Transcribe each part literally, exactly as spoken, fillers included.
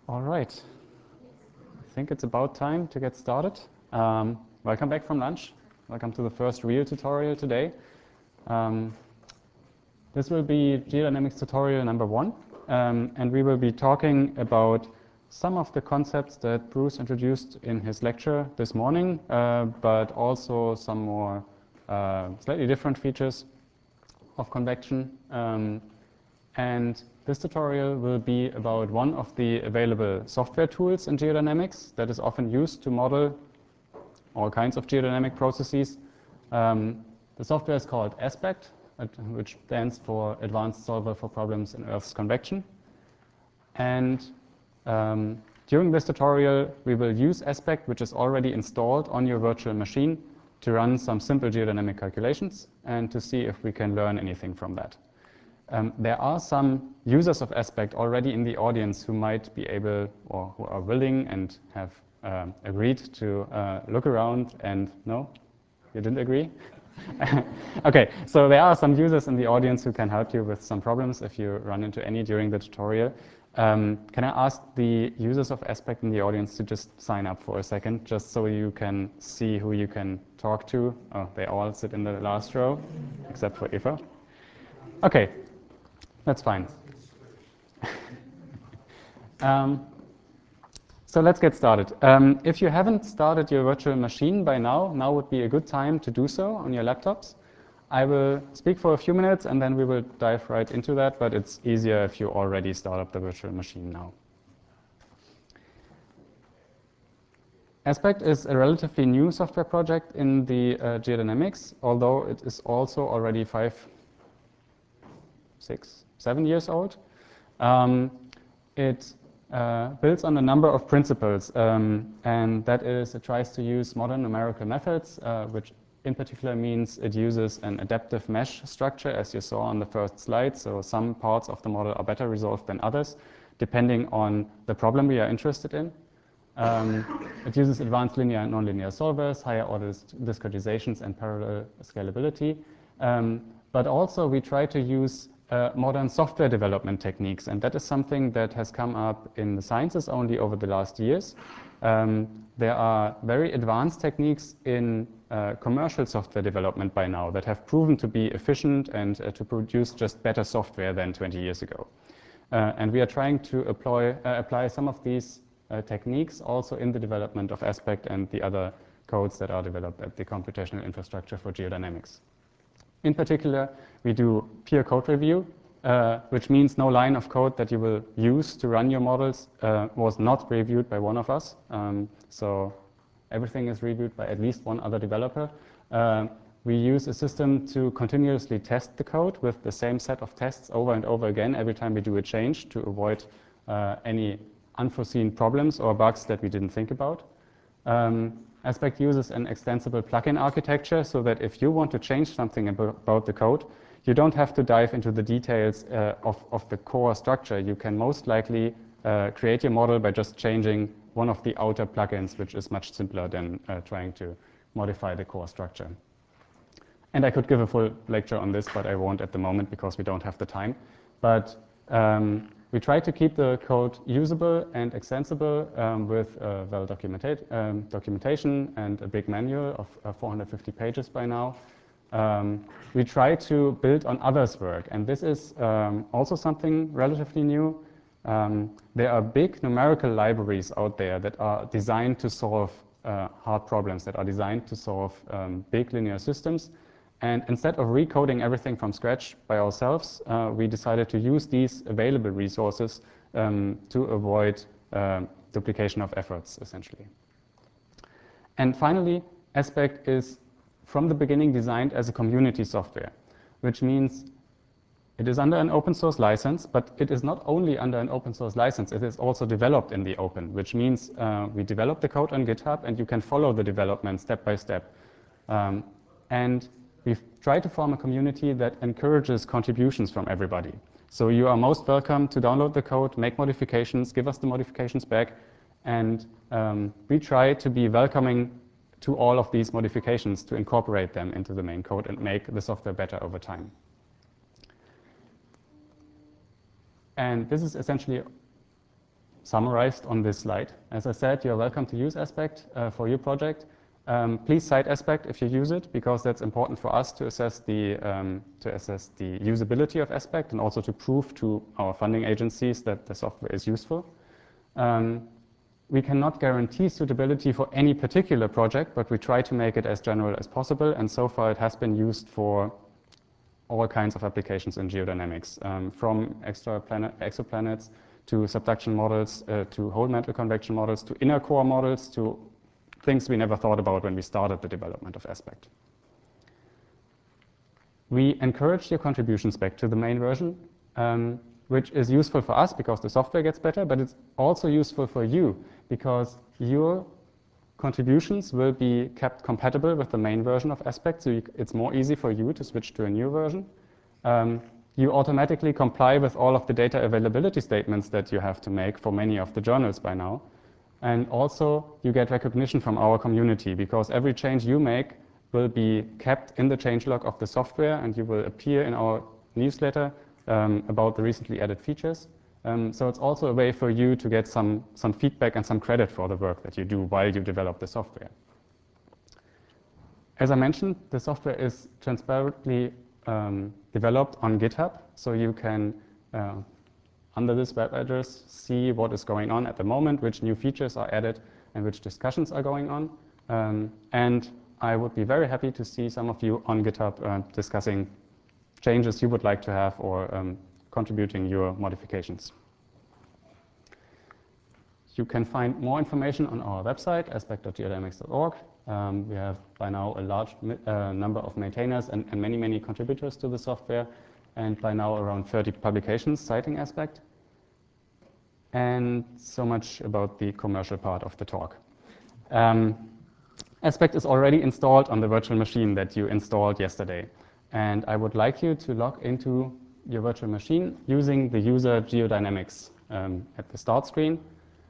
All right. I think it's about time to get started. Um, welcome back from lunch. Welcome to the first real tutorial today. Um, this will be geodynamics tutorial number one, um, and we will be talking about some of the concepts that Bruce introduced in his lecture this morning, uh, but also some more uh, slightly different features of convection. Um, and this tutorial will be about one of the available software tools in geodynamics that is often used to model all kinds of geodynamic processes. Um, the software is called ASPECT, which stands for Advanced Solver for Problems in Earth's Convection. And um, during this tutorial, we will use ASPECT, which is already installed on your virtual machine, to run some simple geodynamic calculations and to see if we can learn anything from that. Um, there are some users of ASPECT already in the audience who might be able or who are willing and have um, agreed to uh, look around and, no? You didn't agree? Okay, so there are some users in the audience who can help you with some problems if you run into any during the tutorial. Um, can I ask the users of ASPECT in the audience to just sign up for a second, just so you can see who you can talk to? Oh, they all sit in the last row, except for Eva. Okay. That's fine. um, so let's get started. Um, if you haven't started your virtual machine by now, now would be a good time to do so on your laptops. I will speak for a few minutes and then we will dive right into that, but it's easier if you already start up the virtual machine now. ASPECT is a relatively new software project in the uh, geodynamics, although it is also already five, six, seven years old. Um, it uh, builds on a number of principles, um, and that is it tries to use modern numerical methods, uh, which in particular means it uses an adaptive mesh structure, as you saw on the first slide. So some parts of the model are better resolved than others, depending on the problem we are interested in. Um, it uses advanced linear and nonlinear solvers, higher order discretizations, and parallel scalability. Um, but also we try to use uh, modern software development techniques, and that is something that has come up in the sciences only over the last years. Um, there are very advanced techniques in uh, commercial software development by now that have proven to be efficient and uh, to produce just better software than twenty years ago. Uh, and we are trying to apply, uh, apply some of these Uh, techniques also in the development of ASPECT and the other codes that are developed at the computational infrastructure for geodynamics. In particular, we do peer code review, uh, which means no line of code that you will use to run your models uh, was not reviewed by one of us. Um, so everything is reviewed by at least one other developer. Uh, we use a system to continuously test the code with the same set of tests over and over again every time we do a change to avoid uh, any unforeseen problems or bugs that we didn't think about. Um, ASPECT uses an extensible plugin architecture so that if you want to change something ab about the code, you don't have to dive into the details uh, of, of the core structure. You can most likely uh, create your model by just changing one of the outer plugins, which is much simpler than uh, trying to modify the core structure. And I could give a full lecture on this, but I won't at the moment because we don't have the time. But um, we try to keep the code usable and extensible um, with uh, well documented, um, documentation and a big manual of uh, four hundred fifty pages by now. Um, we try to build on others' work, and this is um, also something relatively new. Um, there are big numerical libraries out there that are designed to solve uh, hard problems, that are designed to solve um, big linear systems. And instead of recoding everything from scratch by ourselves, uh, we decided to use these available resources um, to avoid uh, duplication of efforts, essentially. And finally, ASPECT is from the beginning designed as a community software, which means it is under an open source license, but it is not only under an open source license, it is also developed in the open, which means uh, we develop the code on GitHub and you can follow the development step by step. Um, and we've tried to form a community that encourages contributions from everybody. So you are most welcome to download the code, make modifications, give us the modifications back, and um, we try to be welcoming to all of these modifications to incorporate them into the main code and make the software better over time. And this is essentially summarized on this slide. As I said, you're welcome to use Aspect uh, for your project. Um, please cite Aspect if you use it, because that's important for us to assess the um, to assess the usability of Aspect and also to prove to our funding agencies that the software is useful. Um, we cannot guarantee suitability for any particular project, but we try to make it as general as possible. And so far, it has been used for all kinds of applications in geodynamics, um, from extraplanet, exoplanets to subduction models, uh, to whole mantle convection models, to inner core models, to things we never thought about when we started the development of Aspect. We encourage your contributions back to the main version, um, which is useful for us because the software gets better, but it's also useful for you because your contributions will be kept compatible with the main version of Aspect, so you, it's more easy for you to switch to a new version. Um, you automatically comply with all of the data availability statements that you have to make for many of the journals by now. And also, you get recognition from our community because every change you make will be kept in the changelog of the software, and you will appear in our newsletter um, about the recently added features. Um, so it's also a way for you to get some, some feedback and some credit for the work that you do while you develop the software. As I mentioned, the software is transparently um, developed on GitHub, so you can, uh, under this web address, see what is going on at the moment, which new features are added, and which discussions are going on. Um, and I would be very happy to see some of you on GitHub uh, discussing changes you would like to have or um, contributing your modifications. You can find more information on our website, aspect dot geodynamics dot org. Um, we have by now a large uh, number of maintainers and, and many, many contributors to the software, and by now around thirty publications citing Aspect. And so much about the commercial part of the talk. Um, Aspect is already installed on the virtual machine that you installed yesterday. And I would like you to log into your virtual machine using the user geodynamics um, at the start screen.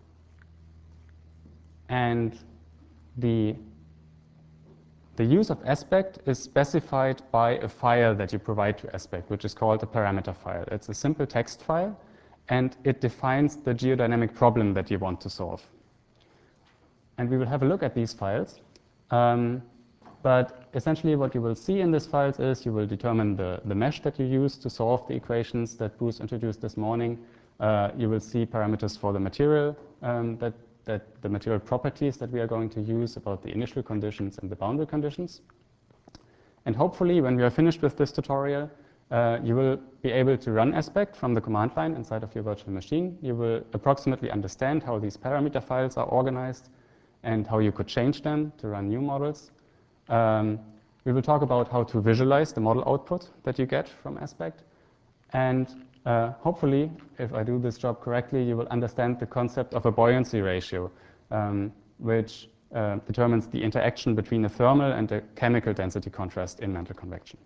And the, the use of Aspect is specified by a file that you provide to Aspect, which is called a parameter file. It's a simple text file, and it defines the geodynamic problem that you want to solve. And we will have a look at these files. Um, but essentially what you will see in these files is you will determine the, the mesh that you use to solve the equations that Bruce introduced this morning. Uh, you will see parameters for the material, um, that, that the material properties that we are going to use, about the initial conditions and the boundary conditions. And hopefully when we are finished with this tutorial, uh, you will be able to run Aspect from the command line inside of your virtual machine. You will approximately understand how these parameter files are organized and how you could change them to run new models. Um, we will talk about how to visualize the model output that you get from Aspect. And uh, hopefully, if I do this job correctly, you will understand the concept of a buoyancy ratio, um, which uh, determines the interaction between a thermal and a chemical density contrast in mantle convection.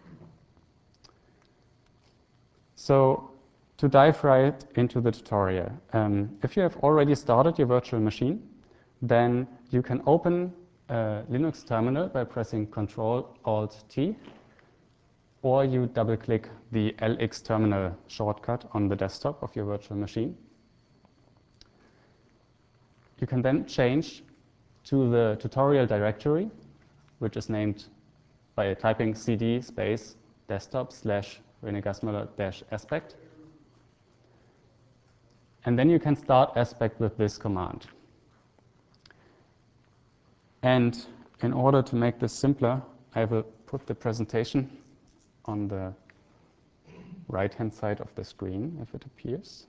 So to dive right into the tutorial, um, if you have already started your virtual machine, then you can open a Linux terminal by pressing control alt T, or you double-click the L X terminal shortcut on the desktop of your virtual machine. You can then change to the tutorial directory, which is named by typing cd space desktop slash René Gassmüller dash Aspect. And then you can start Aspect with this command. And in order to make this simpler, I will put the presentation on the right-hand side of the screen, if it appears.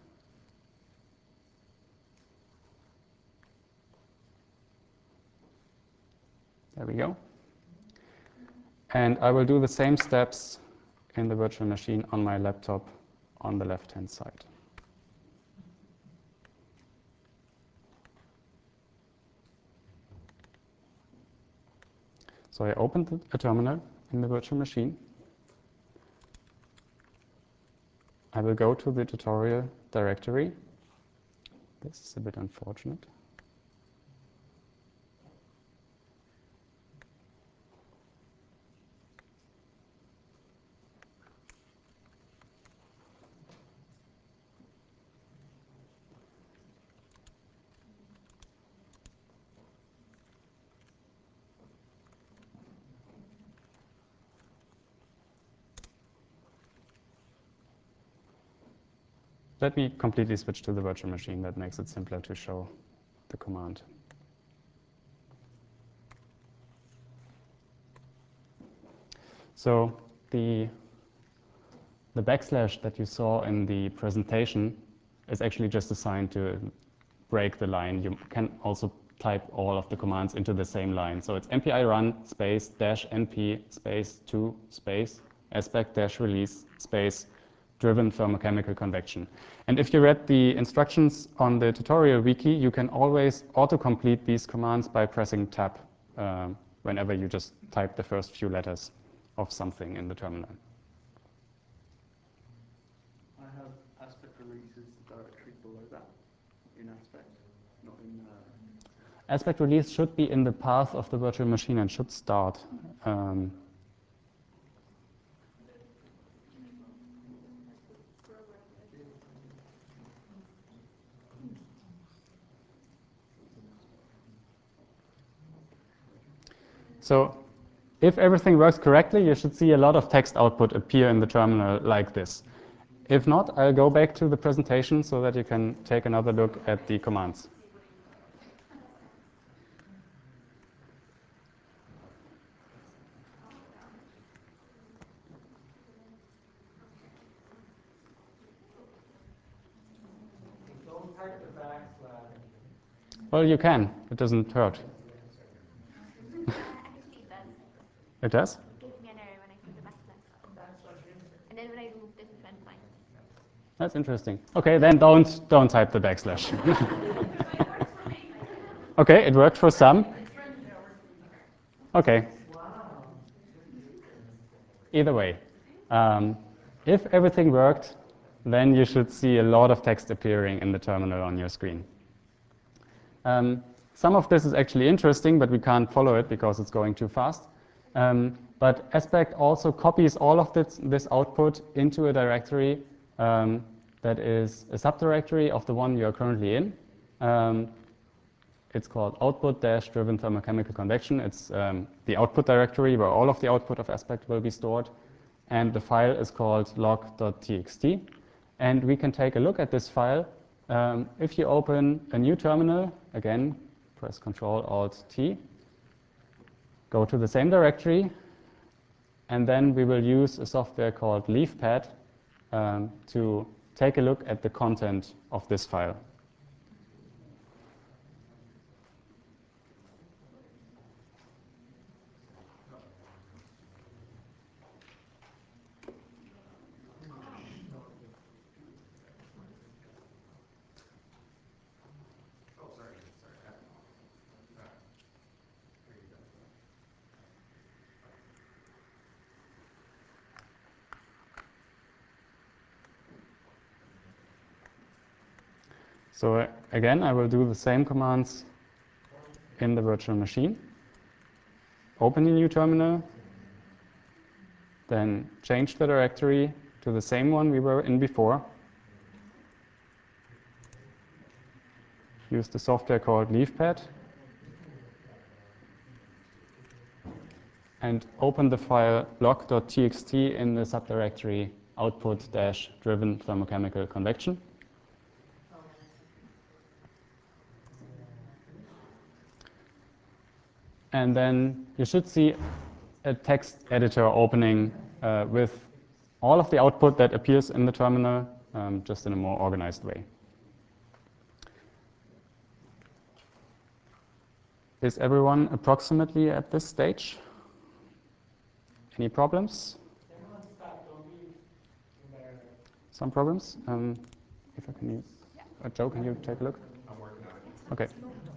There we go. And I will do the same steps in the virtual machine on my laptop on the left-hand side. So I opened a terminal in the virtual machine. I will go to the tutorial directory. This is a bit unfortunate. let me completely switch to the virtual machine. That makes it simpler to show the command. So the, the backslash that you saw in the presentation is actually just assigned to break the line. You can also type all of the commands into the same line. So it's mpi run space dash np space two space aspect dash release space driven thermochemical convection. And if you read the instructions on the tutorial wiki, you can always autocomplete these commands by pressing tab um, whenever you just type the first few letters of something in the terminal. I have aspect releases directory below that in aspect, not in. Uh... Aspect release should be in the path of the virtual machine and should start. Um, So if everything works correctly, you should see a lot of text output appear in the terminal like this. If not, I'll go back to the presentation so that you can take another look at the commands. Don't type the backslash. Well, you can. It doesn't hurt. It does? It gives me an error when I put the backslash. And then when I remove this, then fine. That's interesting. Okay, then don't don't type the backslash. Okay, it worked for some. Okay. Either way, um, if everything worked, then you should see a lot of text appearing in the terminal on your screen. Um, some of this is actually interesting, but we can't follow it because it's going too fast. Um, but Aspect also copies all of this, this output into a directory um, that is a subdirectory of the one you're currently in. Um, it's called output-driven thermochemical convection. It's um, the output directory where all of the output of Aspect will be stored. And the file is called log.txt. And we can take a look at this file. Um, if you open a new terminal, again, press control alt T, go to the same directory, and then we will use a software called LeafPad um, to take a look at the content of this file. So uh, again, I will do the same commands in the virtual machine. Open a new terminal, then change the directory to the same one we were in before. Use the software called LeafPad. And open the file log.txt in the subdirectory output-driven thermochemical convection. And then you should see a text editor opening uh, with all of the output that appears in the terminal, um, just in a more organized way. Is everyone approximately at this stage? Any problems? Everyone stop, don't be embarrassed. Some problems? Um, if I can use, uh, Joe, can you take a look? I'm working on it. Okay.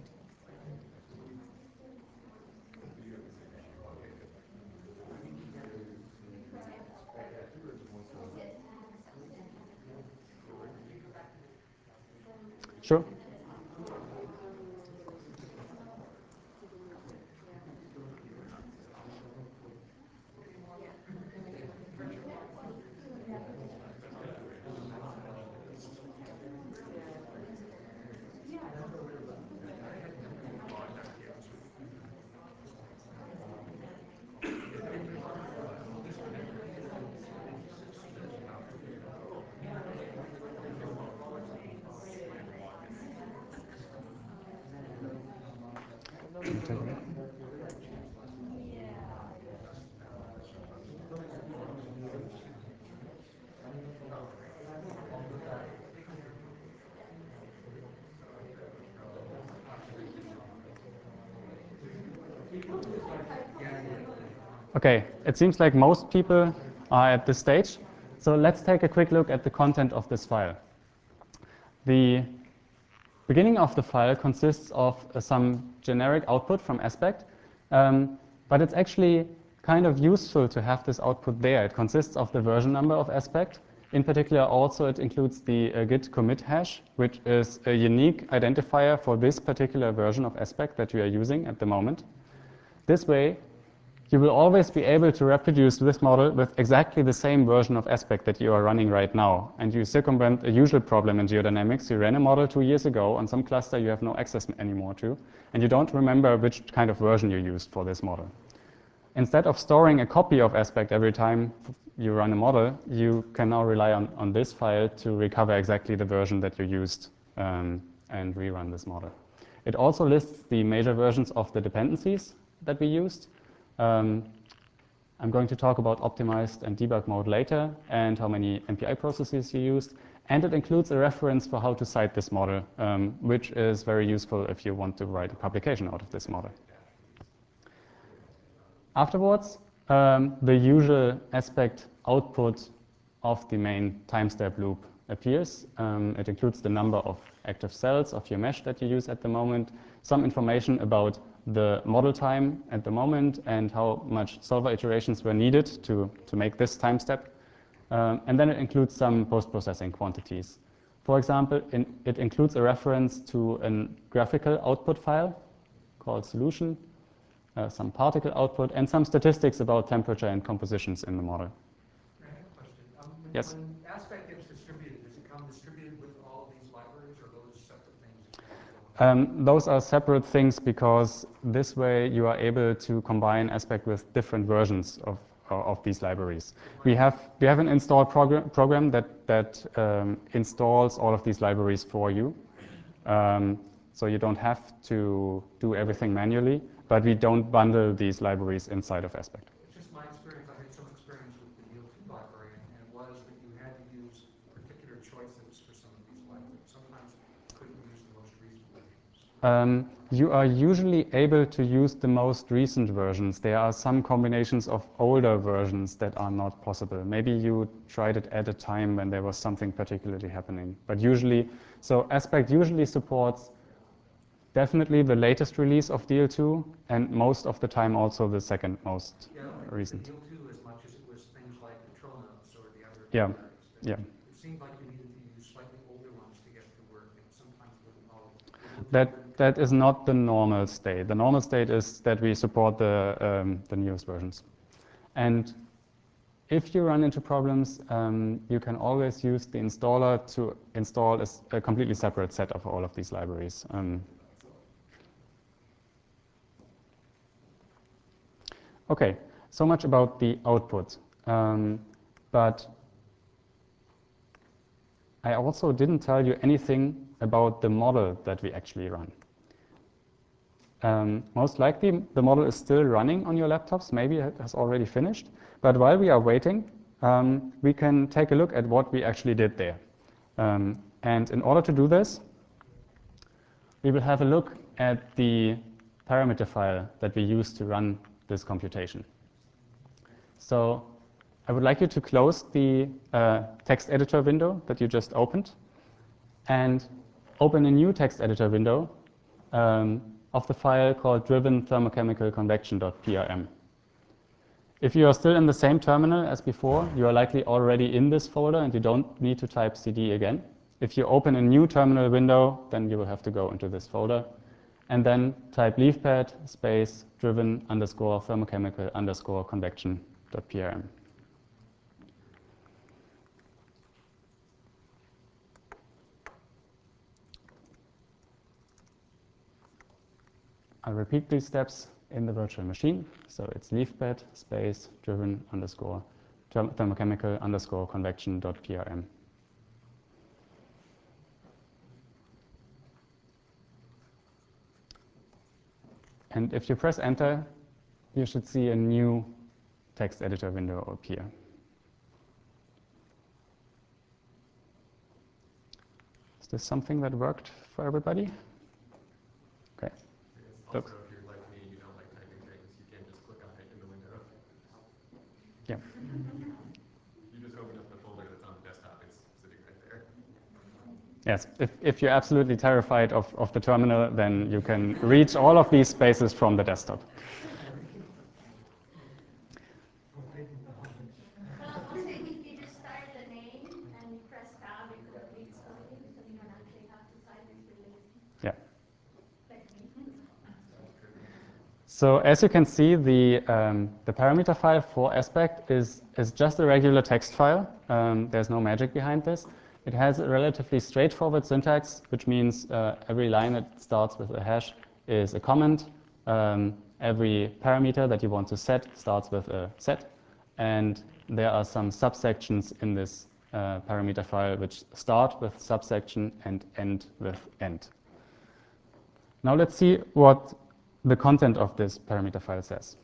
Sure. Can you take a look? Okay, it seems like most people are at this stage. So let's take a quick look at the content of this file. The beginning of the file consists of uh, some generic output from Aspect, um, but it's actually kind of useful to have this output there. It consists of the version number of Aspect. In particular, also it includes the uh, git commit hash, which is a unique identifier for this particular version of Aspect that you are using at the moment. This way, you will always be able to reproduce this model with exactly the same version of Aspect that you are running right now. And you circumvent a usual problem in geodynamics. You ran a model two years ago on some cluster you have no access anymore to, and you don't remember which kind of version you used for this model. Instead of storing a copy of Aspect every time you run a model, you can now rely on, on this file to recover exactly the version that you used um, and rerun this model. It also lists the major versions of the dependencies that we used. Um, I'm going to talk about optimized and debug mode later and how many M P I processes you used. And it includes a reference for how to cite this model, um, which is very useful if you want to write a publication out of this model. Afterwards, um, the usual Aspect output of the main time step loop appears. Um, it includes the number of active cells of your mesh that you use at the moment, some information about the model time at the moment and how much solver iterations were needed to, to make this time step. Um, and then it includes some post-processing quantities. For example, in, it includes a reference to a graphical output file called solution, uh, some particle output, and some statistics about temperature and compositions in the model. I have a question. Um, when, Yes? when Aspect gets distributed, does it come distributed with all of these libraries, or are those separate things that you have to go into? Um, those are separate things because this way you are able to combine Aspect with different versions of, of these libraries. We have, we have an install progr program that, that um, installs all of these libraries for you. Um, so you don't have to do everything manually, but we don't bundle these libraries inside of Aspect. It's just my experience. I had some experience with the D L two library, and it was that you had to use particular choices for some of these libraries. Sometimes you couldn't use the most recent versions. Um, you are usually able to use the most recent versions. There are some combinations of older versions that are not possible. Maybe you tried it at a time when there was something particularly happening. But usually, so Aspect usually supports definitely the latest release of D L two, and most of the time also the second most Yeah, I don't think recent. D L two as much as it was things like Patronos or the other Yeah. libraries. That Yeah. It seemed like you needed to use slightly older ones to get to work, and sometimes wouldn't always. That, that is not the normal state. The normal state is that we support the, um, the newest versions. And if you run into problems, um, you can always use the installer to install a, a completely separate set of all of these libraries. Um, okay, so much about the output. Um, but I also didn't tell you anything about the model that we actually run. Um, most likely, the model is still running on your laptops. Maybe it has already finished. But while we are waiting, um, we can take a look at what we actually did there. Um, and in order to do this, we will have a look at the parameter file that we use to run this computation. So I would like you to close the uh, text editor window that you just opened and open a new text editor window um, of the file called driven thermochemical convection.prm. If you are still in the same terminal as before, you are likely already in this folder and you don't need to type cd again. If you open a new terminal window, then you will have to go into this folder and then type leafpad space driven underscore thermochemical underscore convection.prm. I'll repeat these steps in the virtual machine. So it's leafpad space driven underscore therm thermochemical underscore convection.prm. And if you press enter, you should see a new text editor window appear. Is this something that worked for everybody? Okay. Also, Looks. if you're like me and you don't like typing things, you can just click on it in the window. Yeah. You just open up the folder that's on the desktop. It's sitting right there. Yes, if, if you're absolutely terrified of, of the terminal, then you can reach all of these spaces from the desktop. Well, also if you just start the name and you press tab, it completes something, so you don't actually have to type if you're lazy. Yeah. Like me. So as you can see, the, um, the parameter file for aspect is, is just a regular text file. Um, there's no magic behind this. It has a relatively straightforward syntax, which means uh, every line that starts with a hash is a comment. Um, every parameter that you want to set starts with a set. And there are some subsections in this uh, parameter file which start with subsection and end with end. Now let's see what the content of this parameter file says.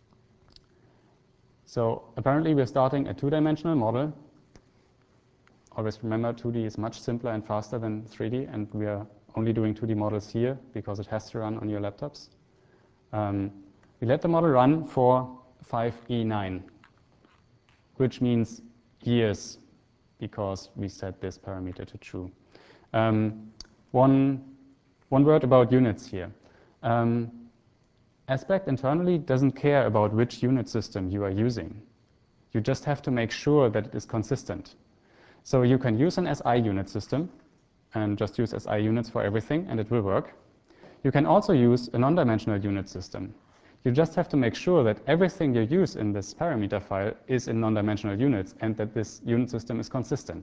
So apparently we're starting a two-dimensional model. Always remember two D is much simpler and faster than three D, and we are only doing two D models here because it has to run on your laptops. Um, we let the model run for five E nine, which means years, because we set this parameter to true. Um, one, one word about units here. Um, Aspect internally doesn't care about which unit system you are using. You just have to make sure that it is consistent. So you can use an S I unit system and just use S I units for everything, and it will work. You can also use a non-dimensional unit system. You just have to make sure that everything you use in this parameter file is in non-dimensional units and that this unit system is consistent.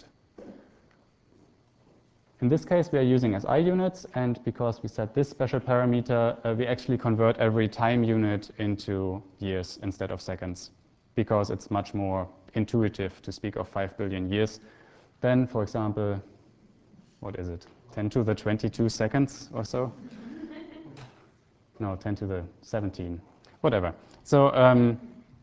In this case, we are using S I units, and because we set this special parameter, uh, we actually convert every time unit into years instead of seconds, because it's much more intuitive to speak of five billion years than, for example, what is it, ten to the twenty-two seconds or so? No, ten to the seventeen, whatever. So um,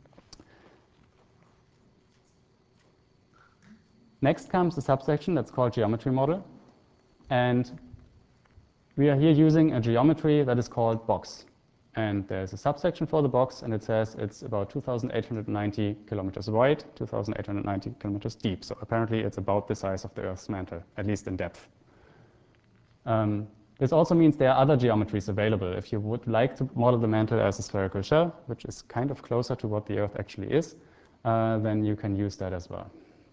next comes the subsection that's called geometry model. And we are here using a geometry that is called box. And there's a subsection for the box, and it says it's about two thousand eight hundred ninety kilometers wide, two thousand eight hundred ninety kilometers deep. So apparently it's about the size of the Earth's mantle, at least in depth. Um, this also means there are other geometries available. If you would like to model the mantle as a spherical shell, which is kind of closer to what the Earth actually is, uh, then you can use that as well.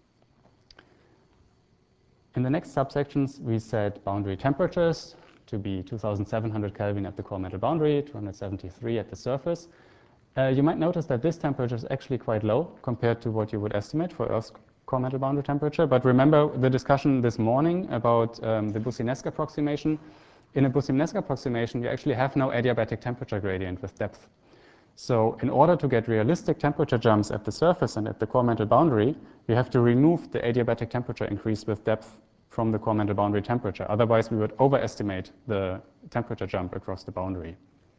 In the next subsections, we set boundary temperatures to be two thousand seven hundred Kelvin at the core metal boundary, two hundred seventy-three at the surface. Uh, you might notice that this temperature is actually quite low compared to what you would estimate for Earth's core metal boundary temperature. But remember the discussion this morning about um, the Boussinesq approximation. In a Boussinesq approximation, you actually have no adiabatic temperature gradient with depth. So in order to get realistic temperature jumps at the surface and at the core mantle boundary, you have to remove the adiabatic temperature increase with depth from the core mantle boundary temperature. Otherwise, we would overestimate the temperature jump across the boundary.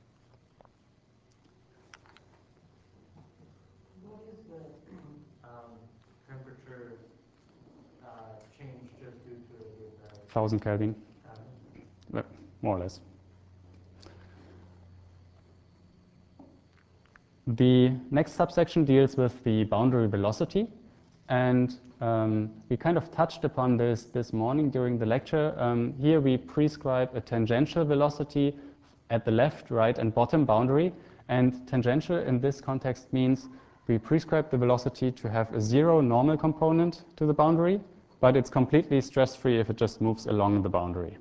What is the um, temperature uh, change just due to the uh, one thousand Kelvin, uh, more or less. The next subsection deals with the boundary velocity. And um, we kind of touched upon this this morning during the lecture. Um, here we prescribe a tangential velocity at the left, right, and bottom boundary. And tangential in this context means we prescribe the velocity to have a zero normal component to the boundary, but it's completely stress-free if it just moves along the boundary.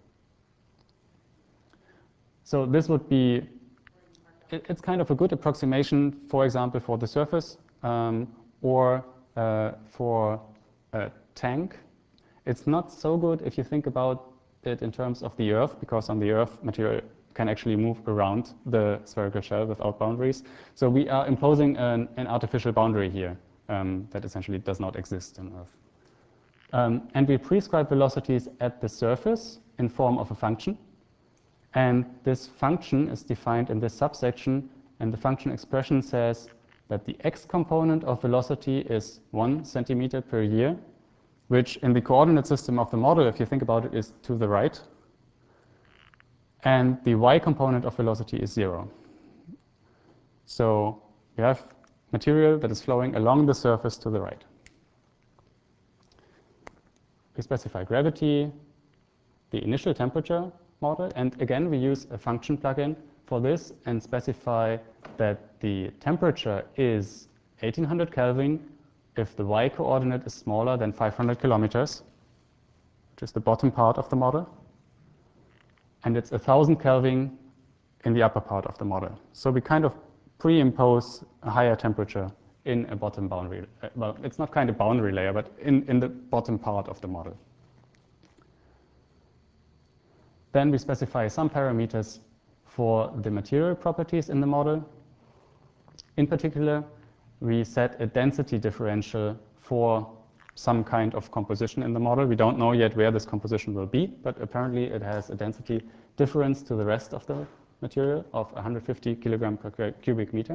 So this would be, it, it's kind of a good approximation, for example, for the surface, um, or Uh, for a tank. It's not so good if you think about it in terms of the Earth, because on the Earth, material can actually move around the spherical shell without boundaries. So we are imposing an, an artificial boundary here um, that essentially does not exist on Earth. Um, and we prescribe velocities at the surface in form of a function. And this function is defined in this subsection, and the function expression says that the x component of velocity is one centimeter per year, which in the coordinate system of the model, if you think about it, is to the right. And the y component of velocity is zero. So you have material that is flowing along the surface to the right. We specify gravity, the initial temperature model, and again we use a function plugin for this and specify that the temperature is eighteen hundred Kelvin if the y coordinate is smaller than five hundred kilometers, which is the bottom part of the model, and it's one thousand Kelvin in the upper part of the model. So we kind of pre-impose a higher temperature in a bottom boundary. Uh, well, it's not kind of boundary layer, but in, in the bottom part of the model. Then we specify some parameters for the material properties in the model. In particular, we set a density differential for some kind of composition in the model. We don't know yet where this composition will be, but apparently it has a density difference to the rest of the material of one hundred fifty kilogram per cubic meter.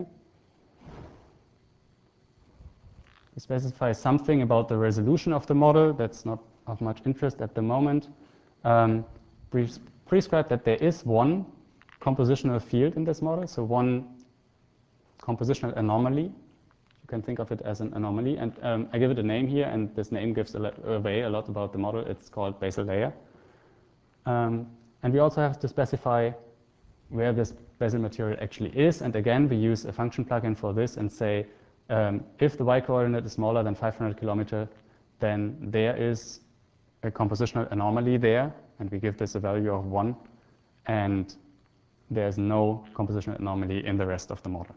We specify something about the resolution of the model. That's not of much interest at the moment. Um, we prescribe that there is one compositional field in this model, so one compositional anomaly. You can think of it as an anomaly, and um, I give it a name here, and this name gives a away a lot about the model. It's called basal layer. Um, and we also have to specify where this basal material actually is, and again we use a function plugin for this and say um, if the y coordinate is smaller than five hundred kilometers, then there is a compositional anomaly there, and we give this a value of one, and there's no compositional anomaly in the rest of the model.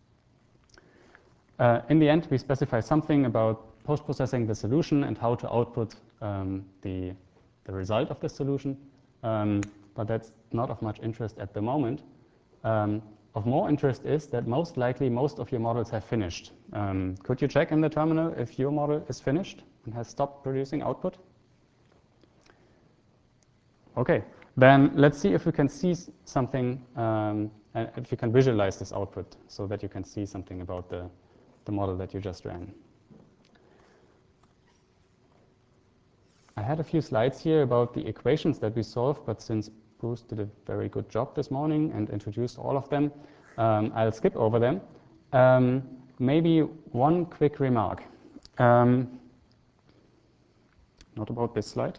Uh, in the end, we specify something about post-processing the solution and how to output um, the, the result of the solution, um, but that's not of much interest at the moment. Um, of more interest is that most likely most of your models have finished. Um, could you check in the terminal if your model is finished and has stopped producing output? Okay, then let's see if we can see something, um, and if you can visualize this output so that you can see something about the, the model that you just ran. I had a few slides here about the equations that we solved, but since Bruce did a very good job this morning and introduced all of them, um, I'll skip over them. Um, maybe one quick remark. Um, not about this slide.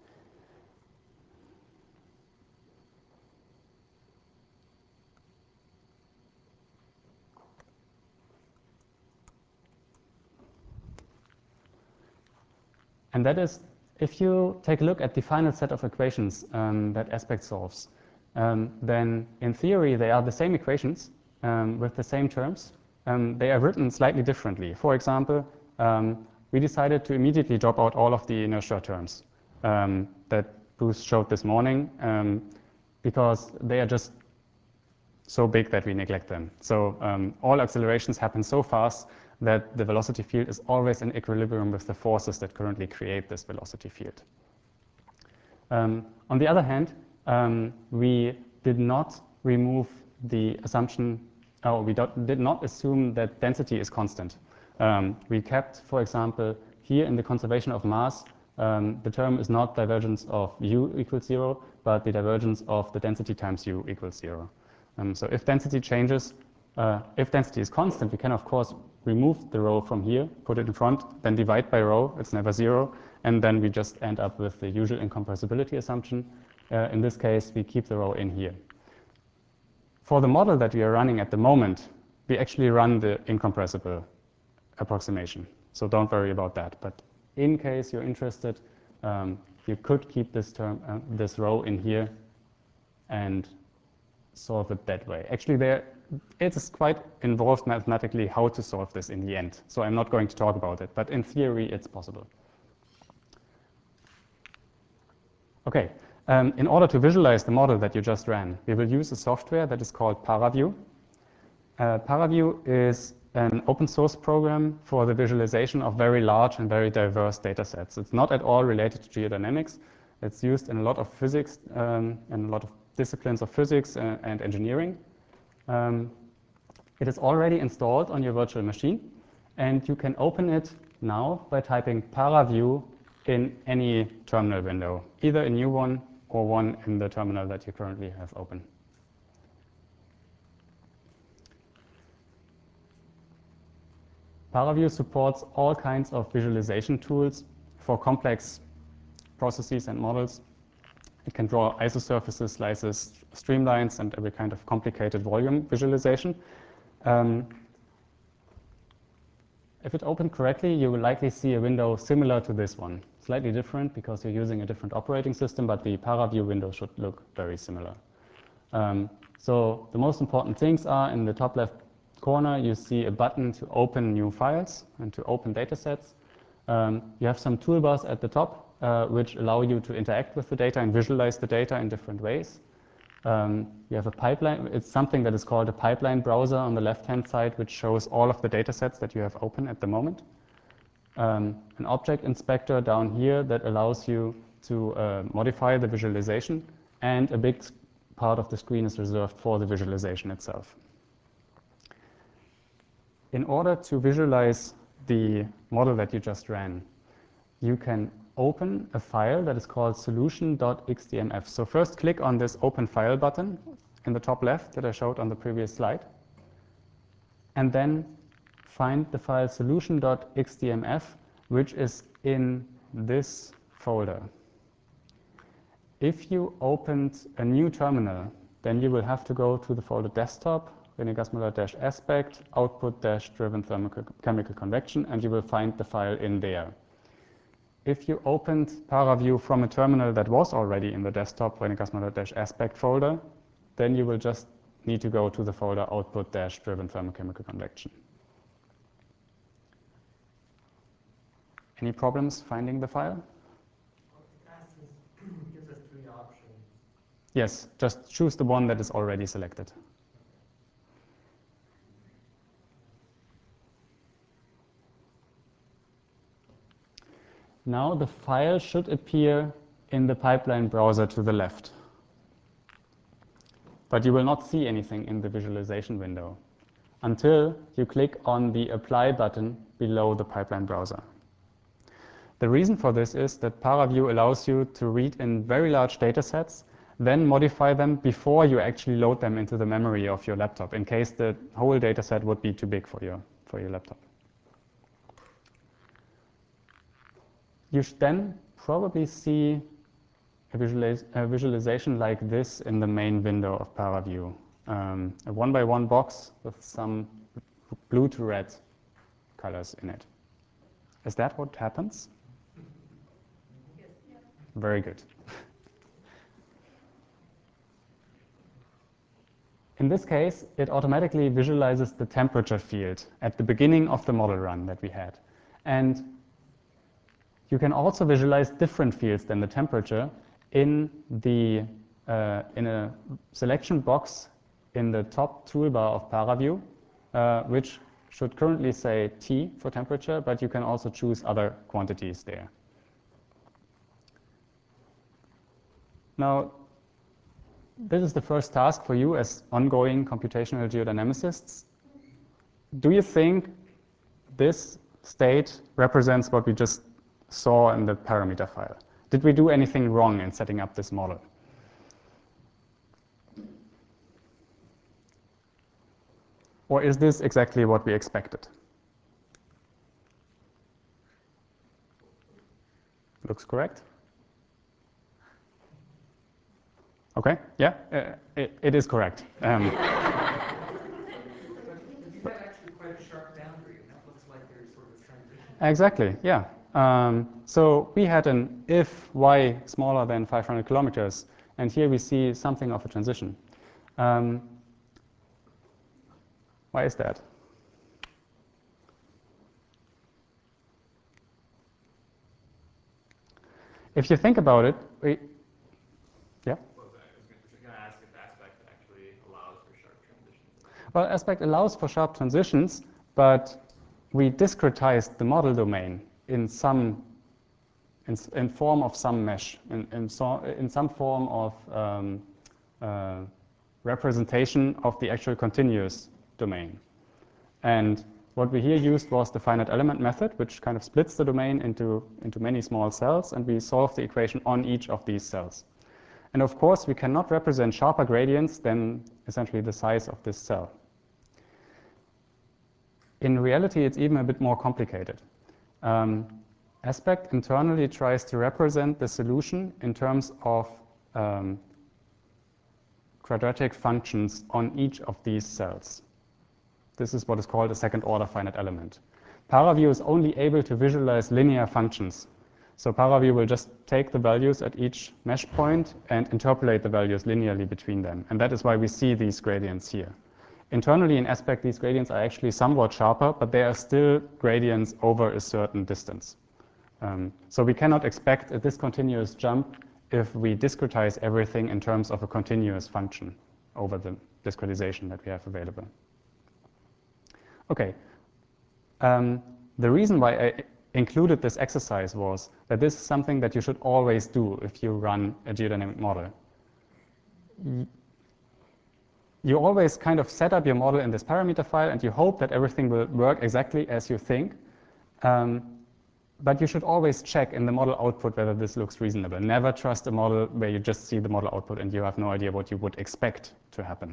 And that is, if you take a look at the final set of equations um, that Aspect solves, um, then in theory they are the same equations um, with the same terms. Um, they are written slightly differently. For example, um, we decided to immediately drop out all of the inertia terms um, that Bruce showed this morning um, because they are just so big that we neglect them. So um, all accelerations happen so fast that the velocity field is always in equilibrium with the forces that currently create this velocity field. Um, on the other hand, um, we did not remove the assumption, or we did not assume that density is constant. Um, we kept, for example, here in the conservation of mass, um, the term is not divergence of u equals zero, but the divergence of the density times u equals zero. Um, so if density changes, uh, if density is constant, we can of course remove the rho from here, put it in front, then divide by rho, it's never zero, and then we just end up with the usual incompressibility assumption. Uh, in this case, we keep the rho in here. For the model that we are running at the moment, we actually run the incompressible approximation, so don't worry about that. But in case you're interested, um, you could keep this term, uh, this rho in here, and solve it that way. Actually, there it is quite involved mathematically how to solve this in the end. So I'm not going to talk about it, but in theory, it's possible. Okay, um, in order to visualize the model that you just ran, we will use a software that is called ParaView. Uh, ParaView is an open source program for the visualization of very large and very diverse data sets. It's not at all related to geodynamics. It's used in a lot of physics um, and a lot of disciplines of physics and, and engineering. Um, it is already installed on your virtual machine, and you can open it now by typing ParaView in any terminal window, either a new one or one in the terminal that you currently have open. ParaView supports all kinds of visualization tools for complex processes and models. It can draw isosurfaces, slices, streamlines, and every kind of complicated volume visualization. Um, if it opened correctly, you will likely see a window similar to this one. Slightly different because you're using a different operating system, but the ParaView window should look very similar. Um, so the most important things are in the top left corner, you see a button to open new files and to open datasets. Um, you have some toolbars at the top, uh, which allow you to interact with the data and visualize the data in different ways. Um, you have a pipeline. It's something that is called a pipeline browser on the left-hand side, which shows all of the datasets that you have open at the moment. Um, an object inspector down here that allows you to uh, modify the visualization, and a big part of the screen is reserved for the visualization itself. In order to visualize the model that you just ran, you can open a file that is called solution dot x d m f. So first click on this open file button in the top left that I showed on the previous slide, and then find the file solution dot x d m f, which is in this folder. If you opened a new terminal, then you will have to go to the folder desktop, René Gassmüller-Aspect, output-driven thermochemical convection, and you will find the file in there. If you opened ParaView from a terminal that was already in the desktop René Gassmüller-Aspect folder, then you will just need to go to the folder output-driven thermochemical convection. Any problems finding the file? It asks, gives us three options. Yes, just choose the one that is already selected. Now the file should appear in the pipeline browser to the left. But you will not see anything in the visualization window until you click on the Apply button below the pipeline browser. The reason for this is that ParaView allows you to read in very large data sets, then modify them before you actually load them into the memory of your laptop, in case the whole data set would be too big for your, for your laptop. You should then probably see a, visualiz a visualization like this in the main window of ParaView. Um, a one-by-one box with some blue to red colors in it. Is that what happens? Yes. Very good. In this case, it automatically visualizes the temperature field at the beginning of the model run that we had. And you can also visualize different fields than the temperature in, the, uh, in a selection box in the top toolbar of ParaView, uh, which should currently say T for temperature, but you can also choose other quantities there. Now, this is the first task for you as ongoing computational geodynamicists. Do you think this state represents what we just saw in the parameter file? Did we do anything wrong in setting up this model? Or is this exactly what we expected? Looks correct? Okay, yeah, uh, it, it is correct. Um, But you had actually quite a sharp boundary, and that looks like there's sort of transition. Exactly, yeah. Um, so we had an if y smaller than five hundred kilometers, and here we see something of a transition. Um, why is that? If you think about it, we, yeah? What was that? I was going to ask if Aspect actually allows for sharp transitions. Well, Aspect allows for sharp transitions, but we discretized the model domain in some, in, in form of some mesh, in, in, so, in some form of um, uh, representation of the actual continuous domain. And what we here used was the finite element method, which kind of splits the domain into, into many small cells, and we solve the equation on each of these cells. And of course, we cannot represent sharper gradients than essentially the size of this cell. In reality, it's even a bit more complicated. Um, Aspect internally tries to represent the solution in terms of um, quadratic functions on each of these cells. This is what is called a second-order finite element. ParaView is only able to visualize linear functions. So ParaView will just take the values at each mesh point and interpolate the values linearly between them. And that is why we see these gradients here. Internally in Aspect, these gradients are actually somewhat sharper, but they are still gradients over a certain distance. Um, so we cannot expect a discontinuous jump if we discretize everything in terms of a continuous function over the discretization that we have available. Okay. Um, the reason why I included this exercise was that this is something that you should always do if you run a geodynamic model. You always kind of set up your model in this parameter file and you hope that everything will work exactly as you think. Um, But you should always check in the model output whether this looks reasonable. Never trust a model where you just see the model output and you have no idea what you would expect to happen.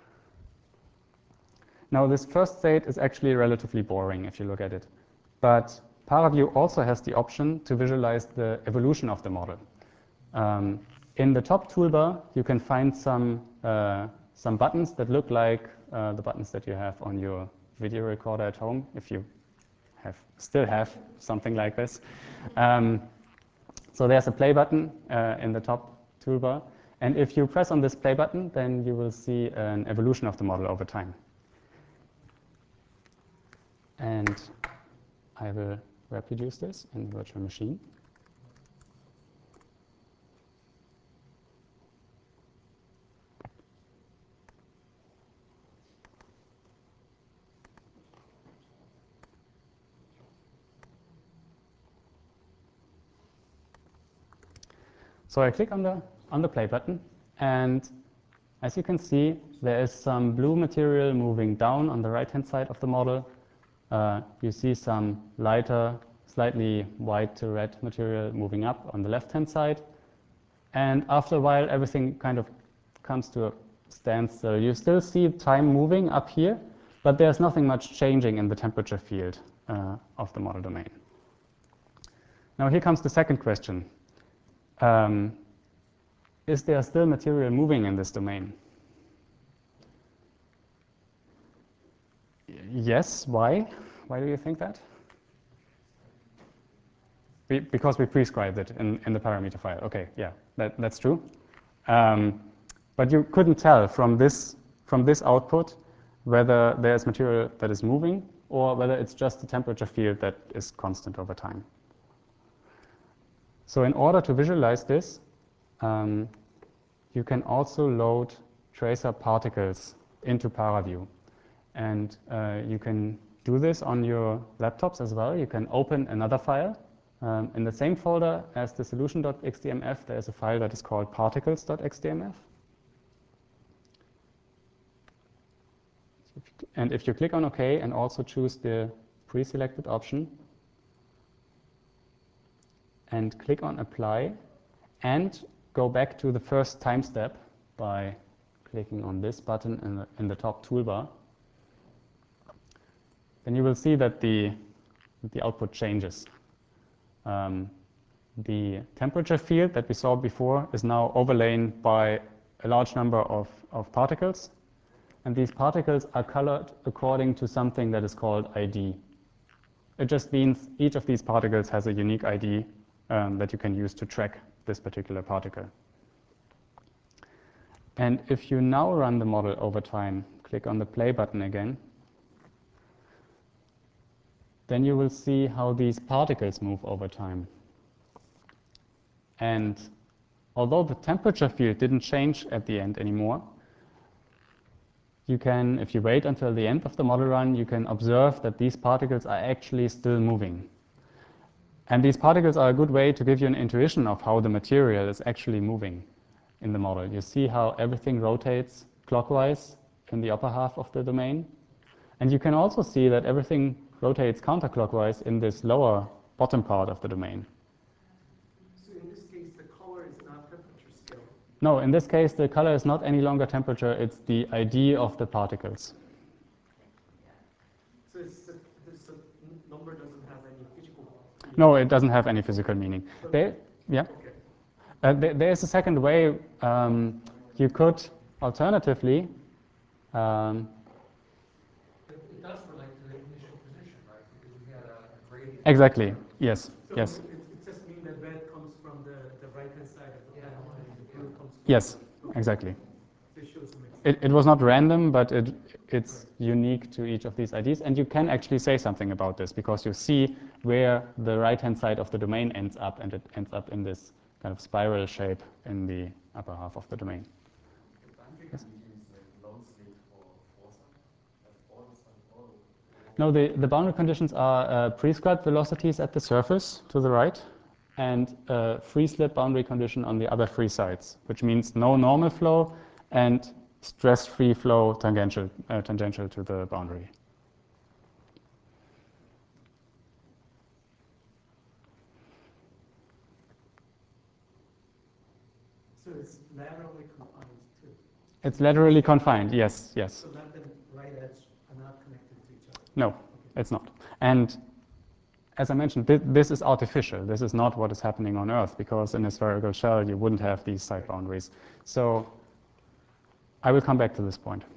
Now, this first state is actually relatively boring if you look at it. But ParaView also has the option to visualize the evolution of the model. Um, in the top toolbar, you can find some, uh, some buttons that look like uh, the buttons that you have on your video recorder at home, if you Have, still have something like this. Um, so there's a play button uh, in the top toolbar. And if you press on this play button, then you will see an evolution of the model over time. And I will reproduce this in the virtual machine. So I click on the, on the play button, and as you can see, there is some blue material moving down on the right-hand side of the model. Uh, you see some lighter, slightly white to red material moving up on the left-hand side. And after a while, everything kind of comes to a standstill. You still see time moving up here, but there's nothing much changing in the temperature field uh, of the model domain. Now here comes the second question. Um, is there still material moving in this domain? Yes, why? Why do you think that? Be because we prescribed it in, in the parameter file. Okay, yeah, that, that's true. Um, but you couldn't tell from this, from this output whether there's material that is moving or whether it's just the temperature field that is constant over time. So in order to visualize this, um, you can also load tracer particles into ParaView. And uh, you can do this on your laptops as well. You can open another file. Um, in the same folder as the solution.xdmf, there is a file that is called particles.xdmf. And if you click on OK and also choose the pre-selected option, and click on Apply, and go back to the first time step by clicking on this button in the, in the top toolbar, then you will see that the, the output changes. Um, the temperature field that we saw before is now overlain by a large number of, of particles. And these particles are colored according to something that is called I D. It just means each of these particles has a unique I D um, that you can use to track this particular particle. And if you now run the model over time, click on the play button again, then you will see how these particles move over time. And although the temperature field didn't change at the end anymore, you can, if you wait until the end of the model run, you can observe that these particles are actually still moving. And these particles are a good way to give you an intuition of how the material is actually moving. in the model. You see how everything rotates clockwise in the upper half of the domain. And you can also see that everything rotates counterclockwise in this lower bottom part of the domain. So in this case, the color is not temperature scale. No, in this case, the color is not any longer temperature, it's the I D of the particles. So it's, uh, this uh, n- number doesn't have any physical meaning. No, it doesn't have any physical meaning. But- There, yeah? Okay. Uh, there, there's a second way. Um, you could alternatively, um, It, it does relate to the initial position, right? Because you had a, a gradient. exactly, yes, So yes, it, it just means that red comes from the, the right-hand side of the Yeah. panel and the blue comes from yes, the, okay. exactly. So it shows some It, it was not random, but it, it's unique to each of these I Ds. And you can actually say something about this because you see where the right-hand side of the domain ends up, and it ends up in this kind of spiral shape in the upper half of the domain. The boundary condition is like low state for force, like all the stuff, all. No, the, the boundary conditions are uh, prescribed velocities at the surface to the right and a free slip boundary condition on the other three sides, which means no normal flow and stress-free flow tangential, uh, tangential to the boundary. So it's laterally confined too. It's laterally confined, yes, yes. So left and right edge are not connected to each other. No, it's not. And as I mentioned, th this is artificial. This is not what is happening on Earth, because in a spherical shell you wouldn't have these side boundaries. So I will come back to this point.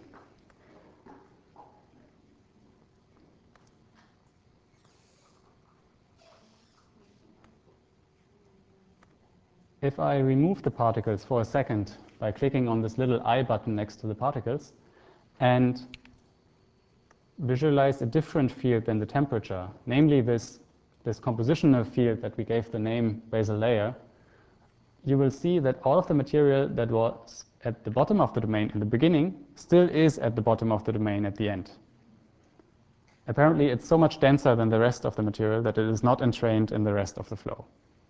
If I remove the particles for a second by clicking on this little I button next to the particles and visualize a different field than the temperature, namely this, this compositional field that we gave the name basal layer, you will see that all of the material that was at the bottom of the domain in the beginning still is at the bottom of the domain at the end. Apparently, it's so much denser than the rest of the material that it is not entrained in the rest of the flow.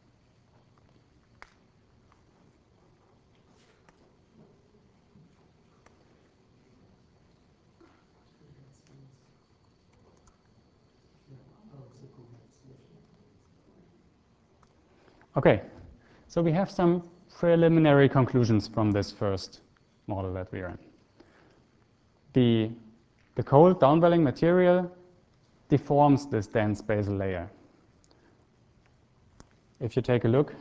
Okay, so we have some preliminary conclusions from this first model that we are in. The, the cold downwelling material deforms this dense basal layer. If you take a look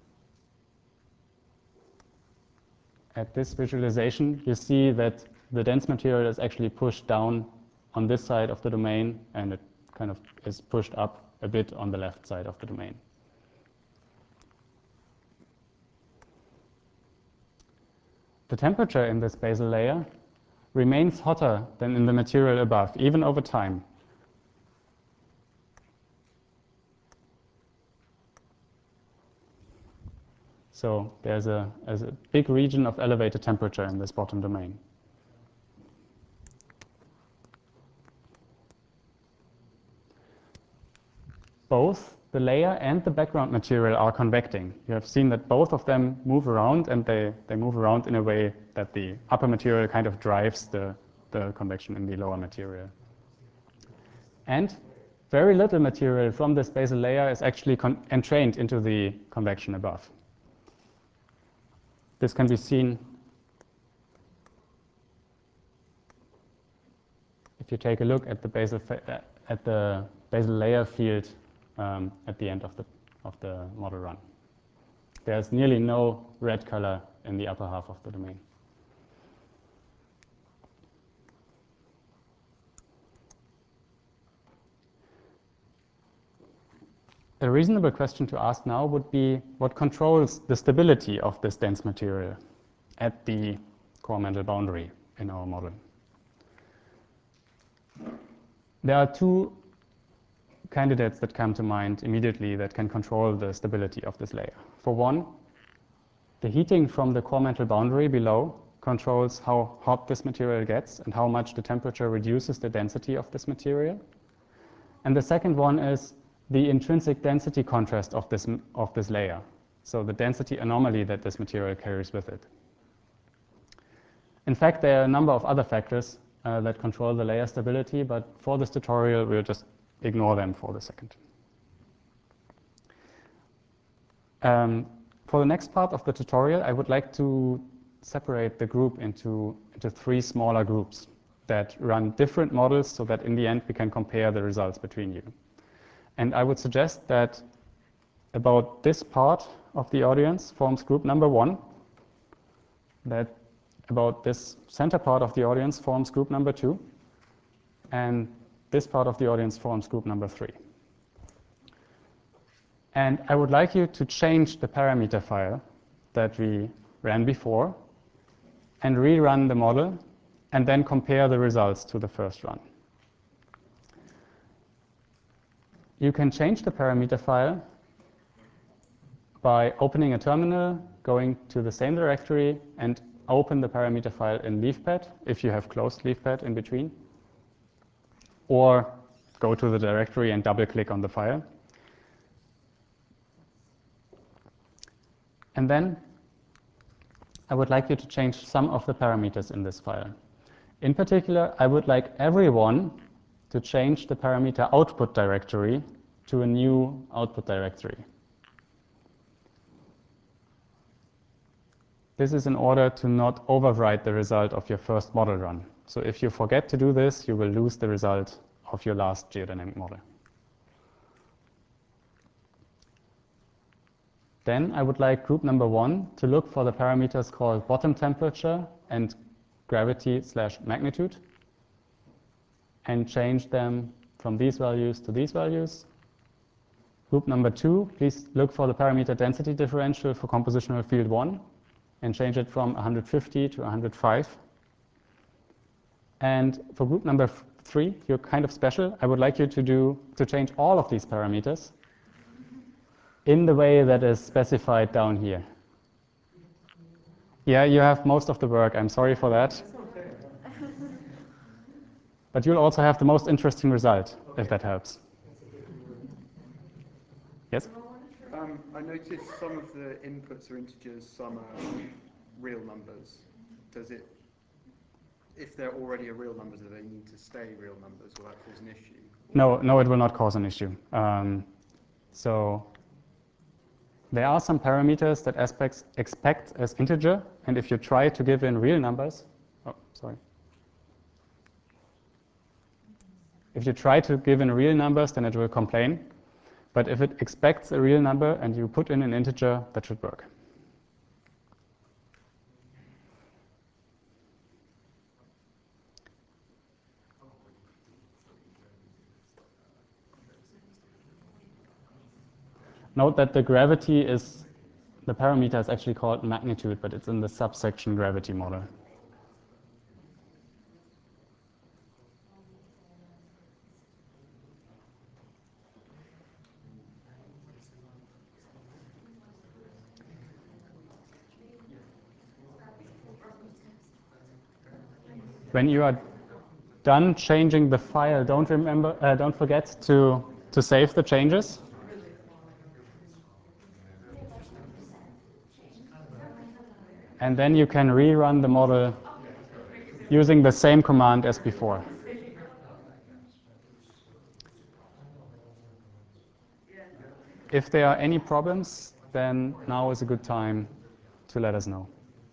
at this visualization, you see that the dense material is actually pushed down on this side of the domain, and it kind of is pushed up a bit on the left side of the domain. The temperature in this basal layer remains hotter than in the material above, even over time. So there's a, there's a big region of elevated temperature in this bottom domain. Both the layer and the background material are convecting. You have seen that both of them move around, and they, they move around in a way that the upper material kind of drives the, the convection in the lower material. And very little material from this basal layer is actually entrained into the convection above. This can be seen if you take a look at the basal, at the basal layer field um, at the end of the, of the model run. There's nearly no red color in the upper half of the domain. A reasonable question to ask now would be what controls the stability of this dense material at the core mantle boundary in our model. There are two candidates that come to mind immediately that can control the stability of this layer. For one, the heating from the core mantle boundary below controls how hot this material gets and how much the temperature reduces the density of this material. And the second one is the intrinsic density contrast of this, of this layer, so the density anomaly that this material carries with it. In fact, there are a number of other factors uh, that control the layer stability, but for this tutorial, we'll just ignore them for the second. Um, for the next part of the tutorial, I would like to separate the group into, into three smaller groups that run different models so that in the end we can compare the results between you. And I would suggest that about this part of the audience forms group number one, that about this center part of the audience forms group number two, and this part of the audience forms group number three. And I would like you to change the parameter file that we ran before and rerun the model and then compare the results to the first run. You can change the parameter file by opening a terminal, going to the same directory, and open the parameter file in LeafPad if you have closed LeafPad in between, or go to the directory and double-click on the file. And then I would like you to change some of the parameters in this file. In particular, I would like everyone to change the parameter output directory to a new output directory. This is in order to not overwrite the result of your first model run. So if you forget to do this, you will lose the result of your last geodynamic model. Then I would like group number one to look for the parameters called bottom temperature and gravity slash magnitude and change them from these values to these values. Group number two, please look for the parameter density differential for compositional field one and change it from one hundred fifty to one hundred five. And for group number three, you're kind of special. I would like you to do to change all of these parameters in the way that is specified down here. Yeah, you have most of the work. I'm sorry for that. But you'll also have the most interesting result, if that helps. Yes? Um, I noticed some of the inputs are integers, some are real numbers. Does it, if they're already a real number, do they need to stay real numbers? Will that cause an issue? No, no, it will not cause an issue. Um, so there are some parameters that aspects expect as integer, and if you try to give in real numbers, oh, sorry. If you try to give in real numbers, then it will complain. But if it expects a real number and you put in an integer, that should work. Note that the gravity is, the parameter is actually called magnitude, but it's in the subsection gravity model. When you are done changing the file, don't remember, uh, don't forget to, to save the changes. And then you can rerun the model using the same command as before. If there are any problems, then now is a good time to let us know.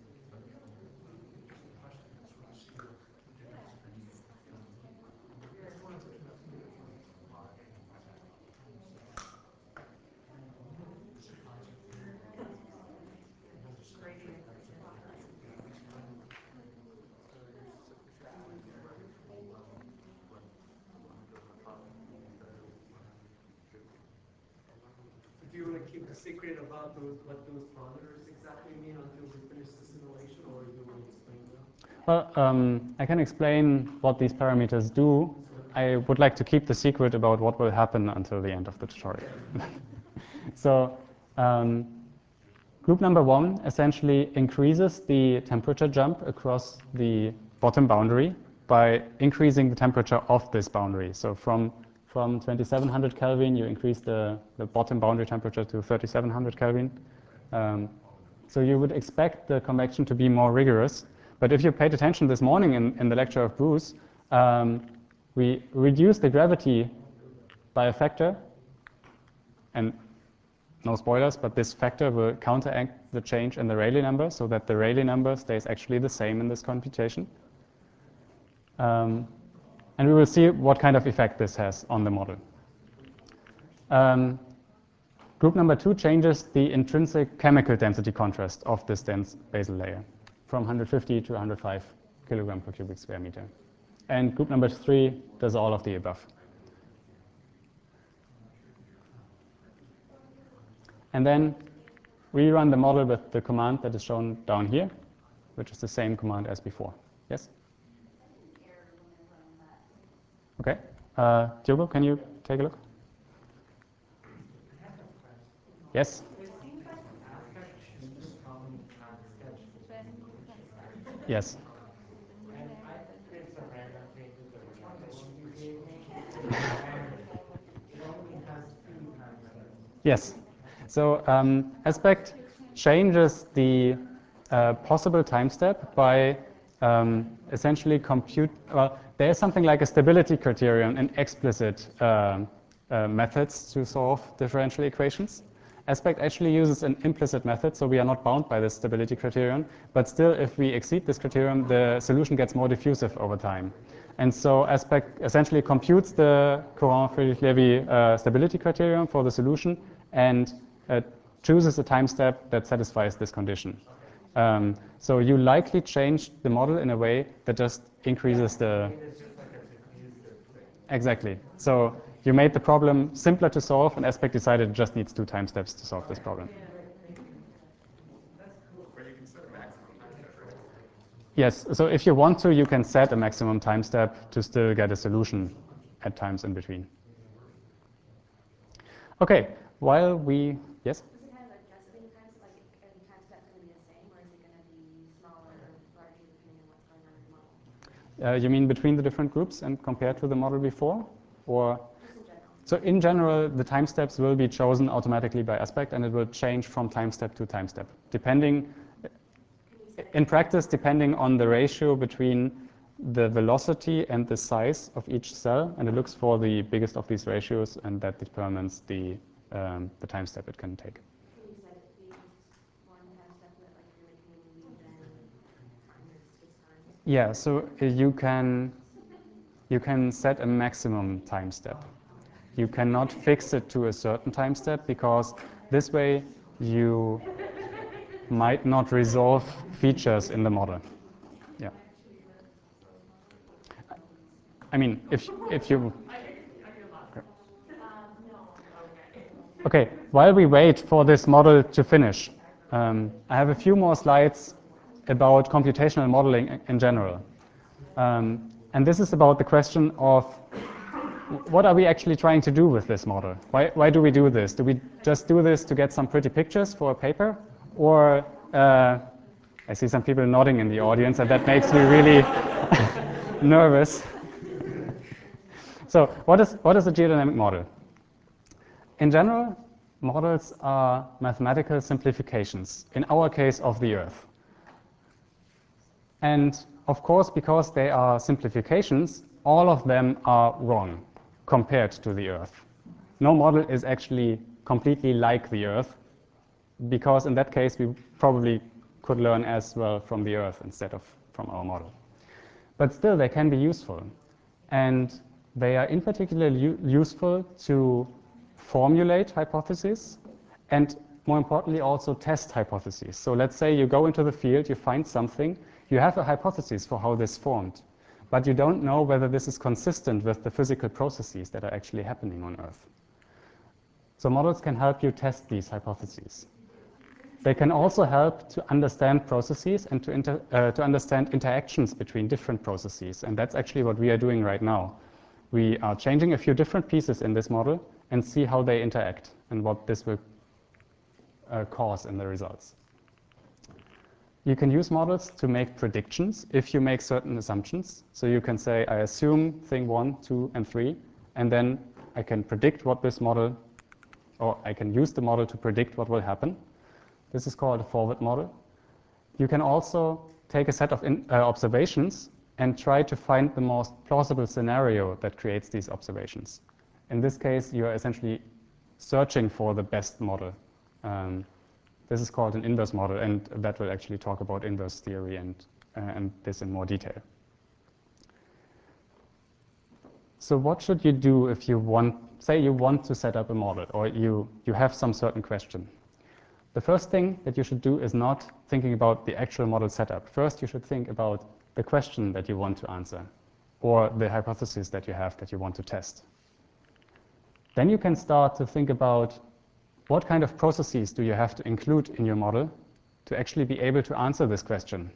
Do you want to keep a secret about those, what those parameters exactly mean until we finish the simulation, or you will explain them? Well, um, I can explain what these parameters do. I would like to keep the secret about what will happen until the end of the tutorial. So um, group number one essentially increases the temperature jump across the bottom boundary by increasing the temperature of this boundary. So from From twenty-seven hundred Kelvin, you increase the, the bottom boundary temperature to thirty-seven hundred Kelvin. Um, so you would expect the convection to be more rigorous, But if you paid attention this morning in, in the lecture of Bruce, um, we reduced the gravity by a factor, and no spoilers, but this factor will counteract the change in the Rayleigh number so that the Rayleigh number stays actually the same in this computation. Um, and we will see what kind of effect this has on the model. Um, group number two changes the intrinsic chemical density contrast of this dense basal layer from one hundred fifty to one hundred five kilogram per cubic square meter. And group number three does all of the above. And then we run the model with the command that is shown down here, which is the same command as before. Yes? Okay. Uh, Diogo, can you take a look? Yes? Yes. And I did some random changes of the one that you gave me, and it only has two time steps. Yes. So um, Aspect changes the uh, possible time step by um, essentially compute. Well, there is something like a stability criterion in explicit uh, uh, methods to solve differential equations. Aspect actually uses an implicit method, so we are not bound by this stability criterion. But still, if we exceed this criterion, the solution gets more diffusive over time. And so Aspect essentially computes the Courant-Friedrich-Levy uh, stability criterion for the solution and uh, chooses a time step that satisfies this condition. Um, so you likely changed the model in a way that just increases the... Exactly. So you made the problem simpler to solve, and Aspect decided it just needs two time steps to solve this problem. Yes, so if you want to, you can set a maximum time step to still get a solution at times in between. Okay, while we, yes? Is it kind of adjusting times, like every time step's going to be the same, or is it going to be smaller or larger depending on what's going on in the model? Uh, you mean between the different groups and compared to the model before? Or? Just in general. So in general, the time steps will be chosen automatically by Aspect, and it will change from time step to time step, depending, in practice, depending on the ratio between the velocity and the size of each cell, and it looks for the biggest of these ratios, and that determines the, um, the time step it can take. Can you set it to be just one time step that like you're making then time is just time? Yeah, so uh, you can you can set a maximum time step. You cannot fix it to a certain time step because this way you might not resolve features in the model. Yeah. I mean, if if you. Okay, while we wait for this model to finish, um, I have a few more slides about computational modeling in general. Um, and this is about the question of what are we actually trying to do with this model? Why, why do we do this? Do we just do this to get some pretty pictures for a paper? Or, uh, I see some people nodding in the audience, and that makes me really nervous. So what is, what is a geodynamic model? In general, models are mathematical simplifications, in our case of the Earth. And of course, because they are simplifications, all of them are wrong compared to the Earth. No model is actually completely like the Earth, because in that case, we probably could learn as well from the Earth instead of from our model. But still, they can be useful. And they are in particular useful to formulate hypotheses and, more importantly, also test hypotheses. So let's say you go into the field, you find something, you have a hypothesis for how this formed, but you don't know whether this is consistent with the physical processes that are actually happening on Earth. So models can help you test these hypotheses. They can also help to understand processes and to, inter, uh, to understand interactions between different processes. And that's actually what we are doing right now. We are changing a few different pieces in this model and see how they interact and what this will uh, cause in the results. You can use models to make predictions if you make certain assumptions. So you can say, I assume thing one, two, and three, and then I can predict what this model, or I can use the model to predict what will happen. This is called a forward model. You can also take a set of in, uh, observations and try to find the most plausible scenario that creates these observations. In this case, you are essentially searching for the best model. Um, this is called an inverse model, and that will actually talk about inverse theory and, uh, and this in more detail. So what should you do if you want, say you want to set up a model, or you, you have some certain question? The first thing that you should do is not thinking about the actual model setup. First, you should think about the question that you want to answer, or the hypothesis that you have that you want to test. Then you can start to think about what kind of processes do you have to include in your model to actually be able to answer this question.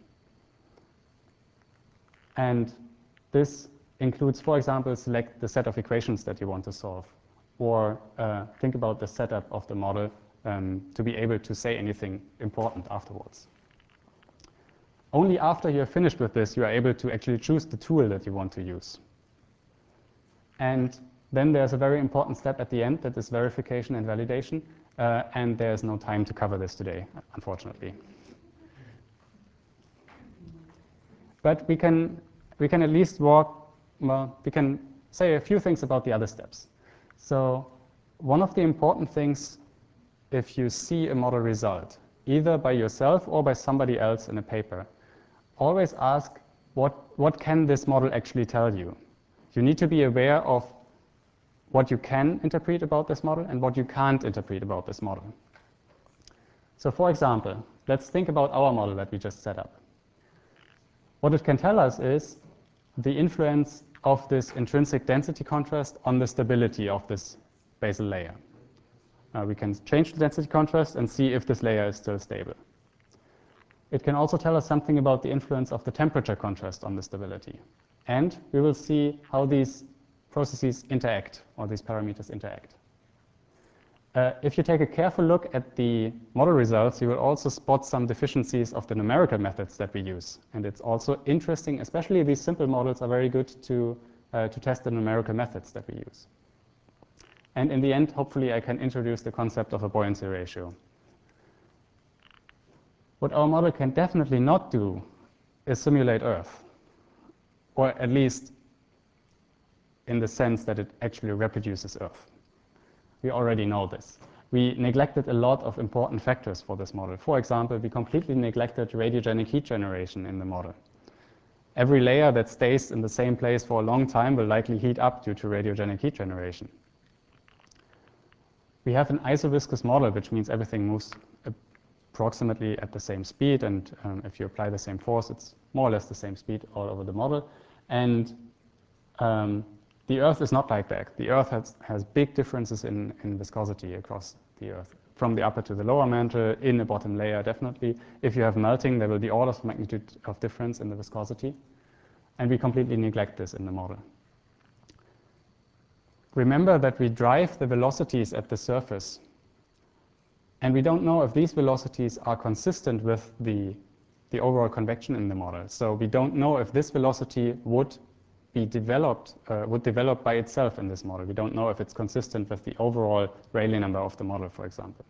And this includes, for example, select the set of equations that you want to solve, or uh, think about the setup of the model um, to be able to say anything important afterwards. Only after you're finished with this, you are able to actually choose the tool that you want to use. And then there's a very important step at the end that is verification and validation, uh, and there's no time to cover this today, unfortunately. But we can, we can at least walk, well, we can say a few things about the other steps. So one of the important things, if you see a model result, either by yourself or by somebody else in a paper, always ask, what, what can this model actually tell you? You need to be aware of what you can interpret about this model and what you can't interpret about this model. So for example, let's think about our model that we just set up. What it can tell us is the influence of this intrinsic density contrast on the stability of this basal layer. Uh, we can change the density contrast and see if this layer is still stable. It can also tell us something about the influence of the temperature contrast on the stability. And we will see how these processes interact, or these parameters interact. Uh, if you take a careful look at the model results, you will also spot some deficiencies of the numerical methods that we use. And it's also interesting, especially these simple models are very good to, uh, to test the numerical methods that we use. And in the end, hopefully, I can introduce the concept of a buoyancy ratio. What our model can definitely not do is simulate Earth, or at least in the sense that it actually reproduces Earth. We already know this. We neglected a lot of important factors for this model. For example, we completely neglected radiogenic heat generation in the model. Every layer that stays in the same place for a long time will likely heat up due to radiogenic heat generation. We have an isoviscous model, which means everything moves approximately at the same speed, and um, if you apply the same force, it's more or less the same speed all over the model. And um, the Earth is not like that. The Earth has, has big differences in, in viscosity across the Earth, from the upper to the lower mantle, in the bottom layer, definitely. If you have melting, there will be orders of magnitude of difference in the viscosity. And we completely neglect this in the model. Remember that we drive the velocities at the surface. And we don't know if these velocities are consistent with the, the overall convection in the model. So we don't know if this velocity would be developed, uh, would develop by itself in this model. We don't know if it's consistent with the overall Rayleigh number of the model, for example.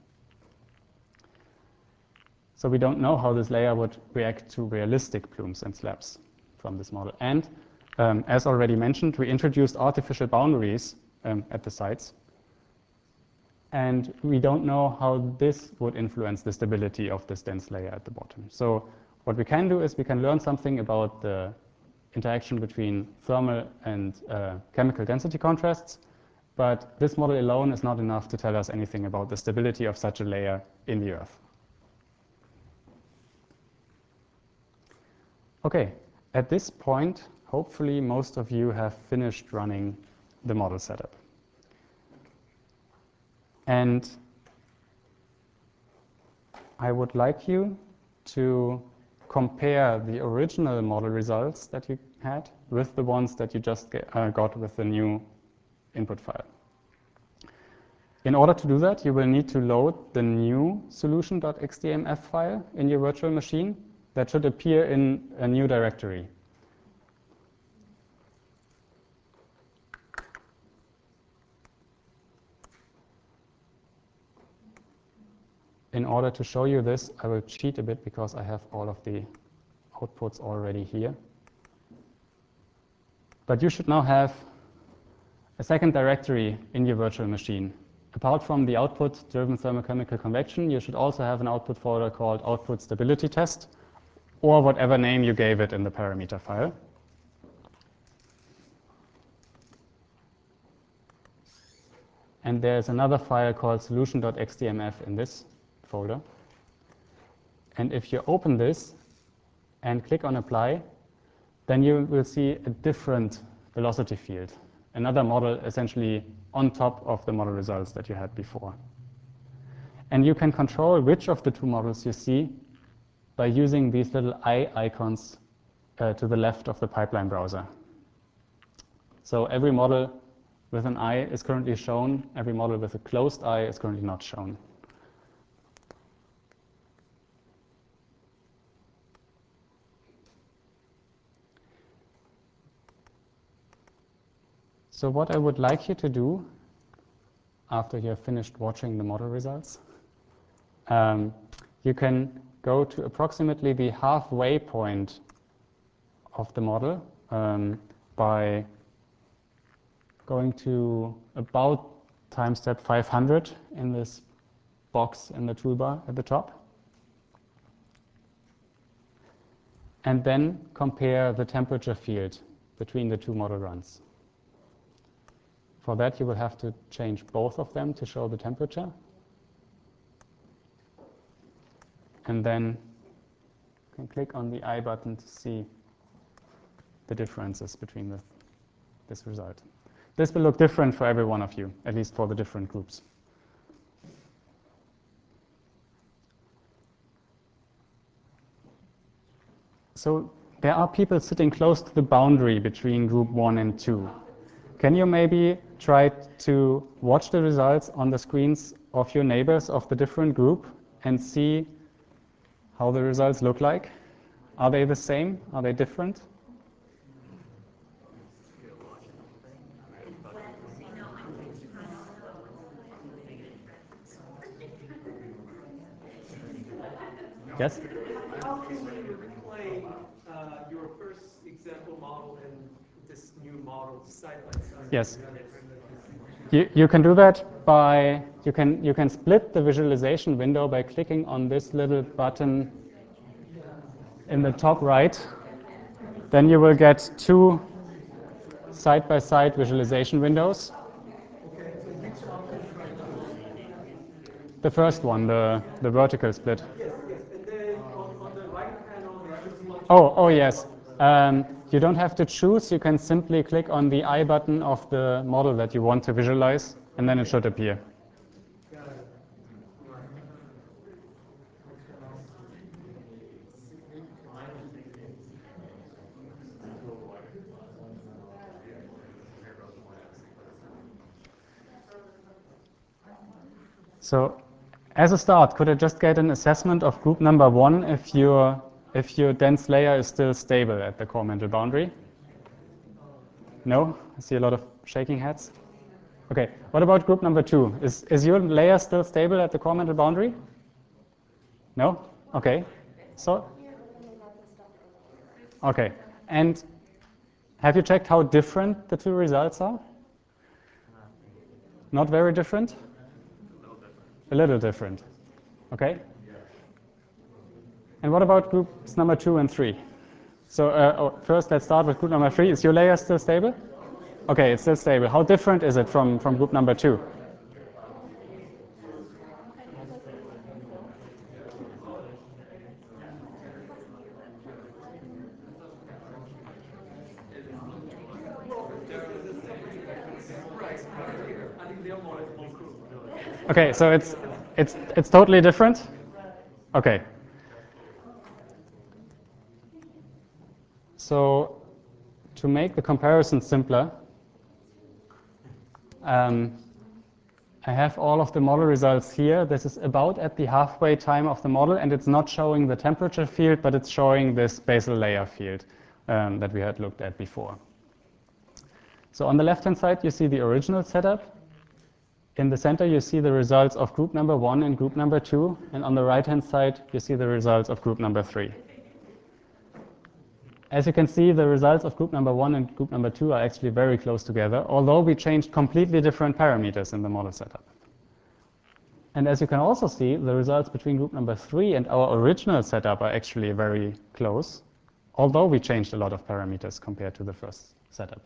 So we don't know how this layer would react to realistic plumes and slabs from this model. And um, as already mentioned, we introduced artificial boundaries um, at the sites. And we don't know how this would influence the stability of this dense layer at the bottom. So what we can do is we can learn something about the interaction between thermal and uh, chemical density contrasts, but this model alone is not enough to tell us anything about the stability of such a layer in the Earth. Okay, at this point, hopefully most of you have finished running the model setup. And I would like you to compare the original model results that you had with the ones that you just get, uh, got with the new input file. In order to do that, you will need to load the new solution.xdmf file in your virtual machine that should appear in a new directory. In order to show you this, I will cheat a bit because I have all of the outputs already here. But you should now have a second directory in your virtual machine. Apart from the output-driven thermochemical convection, you should also have an output folder called output stability test, or whatever name you gave it in the parameter file. And there's another file called solution.xdmf in this folder. And if you open this and click on apply, then you will see a different velocity field, another model essentially on top of the model results that you had before. And you can control which of the two models you see by using these little eye icons uh, to the left of the pipeline browser. So every model with an eye is currently shown. Every model with a closed eye is currently not shown. So what I would like you to do after you have finished watching the model results, um, you can go to approximately the halfway point of the model um, by going to about time step five hundred in this box in the toolbar at the top. And then compare the temperature field between the two model runs. For that, you will have to change both of them to show the temperature. And then you can click on the I button to see the differences between the, this result. This will look different for every one of you, at least for the different groups. So there are people sitting close to the boundary between group one and two. Can you maybe try to watch the results on the screens of your neighbors of the different group and see how the results look like? Are they the same? Are they different? Yes? How can you play uh, your first example model and this new model side by side? Yes. You, you can do that by, you can, you can split the visualization window by clicking on this little button in the top right. Then you will get two side-by-side visualization windows. Okay, so which option should I choose? The first one, the, the vertical split. Yes, yes, and then on, on the right panel, there should be Oh, oh yes. Um, you don't have to choose. You can simply click on the I button of the model that you want to visualize, and then it should appear. Got it. Right. So as a start, could I just get an assessment of group number one if your, if your dense layer is still stable at the core mantle boundary? No? I see a lot of shaking heads. Okay, what about group number two? Is, is your layer still stable at the core mantle boundary? No? Okay. So, okay. And have you checked how different the two results are? Not very different? A little different. Okay. And what about groups number two and three? So uh, oh, first, let's start with group number three. Is your layer still stable? Okay, it's still stable. How different is it from, from group number two? Okay, so it's it's it's totally different. Okay. So to make the comparison simpler, um, I have all of the model results here. This is about at the halfway time of the model, and it's not showing the temperature field, but it's showing this basal layer field um, that we had looked at before. So on the left-hand side, you see the original setup. In the center, you see the results of group number one and group number two. And on the right-hand side, you see the results of group number three. as you can see, the results of group number one and group number two are actually very close together, although we changed completely different parameters in the model setup. And as you can also see, the results between group number three and our original setup are actually very close, although we changed a lot of parameters compared to the first setup.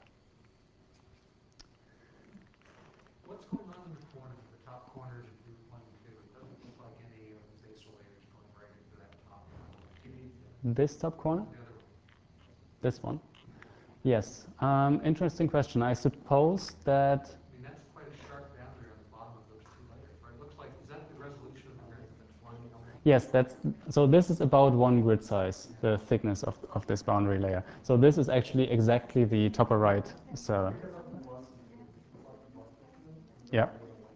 What's going on in the corners, the top corners of group one and two? It doesn't look like any of the spatial layers going right into that top corner. This top corner? The other one. This one? Yes. Um, interesting question. I suppose that. I mean, that's quite a sharp boundary on the bottom of those two layers, right? It looks like, is that the resolution of the grid that's flying over? Yes, that's, so this is about one grid size, the thickness of, of this boundary layer. So this is actually exactly the top right cell. Yeah.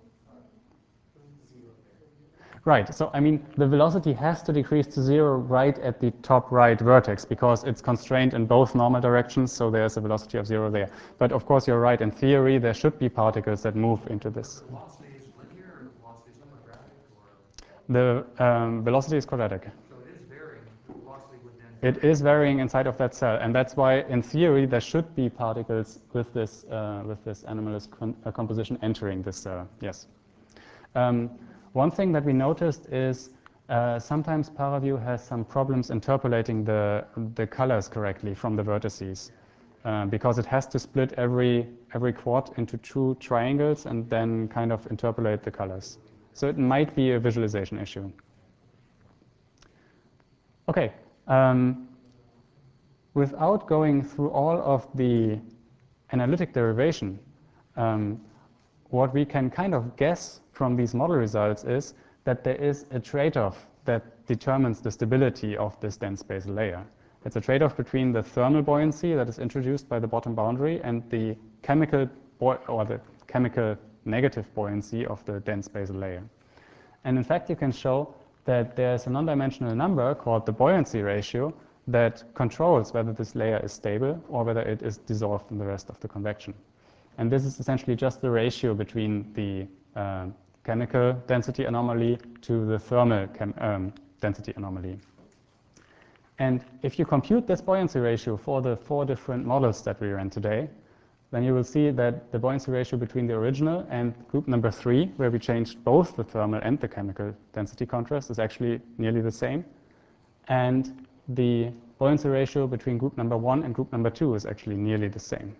Right, so I mean, the velocity has to decrease to zero right at the top right vertex because it's constrained in both normal directions, so there's a velocity of zero there. But of course, you're right, in theory, there should be particles that move into this. The velocity is linear or the velocity is quadratic? Or? The um, velocity is quadratic. So it is varying, the velocity would then... It is varying inside of that cell, and that's why, in theory, there should be particles with this, uh, with this anomalous con uh, composition entering this cell, yes. Um, One thing that we noticed is uh, sometimes ParaView has some problems interpolating the, the colors correctly from the vertices uh, because it has to split every, every quad into two triangles and then kind of interpolate the colors. So it might be a visualization issue. Okay, um, without going through all of the analytic derivation, um, what we can kind of guess from these model results is that there is a trade-off that determines the stability of this dense basal layer. It's a trade-off between the thermal buoyancy that is introduced by the bottom boundary and the chemical or the chemical negative buoyancy of the dense basal layer. And in fact, you can show that there's a non-dimensional number called the buoyancy ratio that controls whether this layer is stable or whether it is dissolved in the rest of the convection. And this is essentially just the ratio between the uh, chemical density anomaly to the thermal um, density anomaly. And if you compute this buoyancy ratio for the four different models that we ran today, then you will see that the buoyancy ratio between the original and group number three, where we changed both the thermal and the chemical density contrast, is actually nearly the same. And the buoyancy ratio between group number one and group number two is actually nearly the same.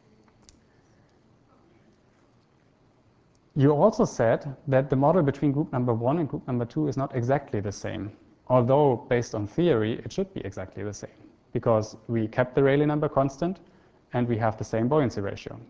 You also said that the model between group number one and group number two is not exactly the same, although based on theory, it should be exactly the same because we kept the Rayleigh number constant and we have the same buoyancy ratio.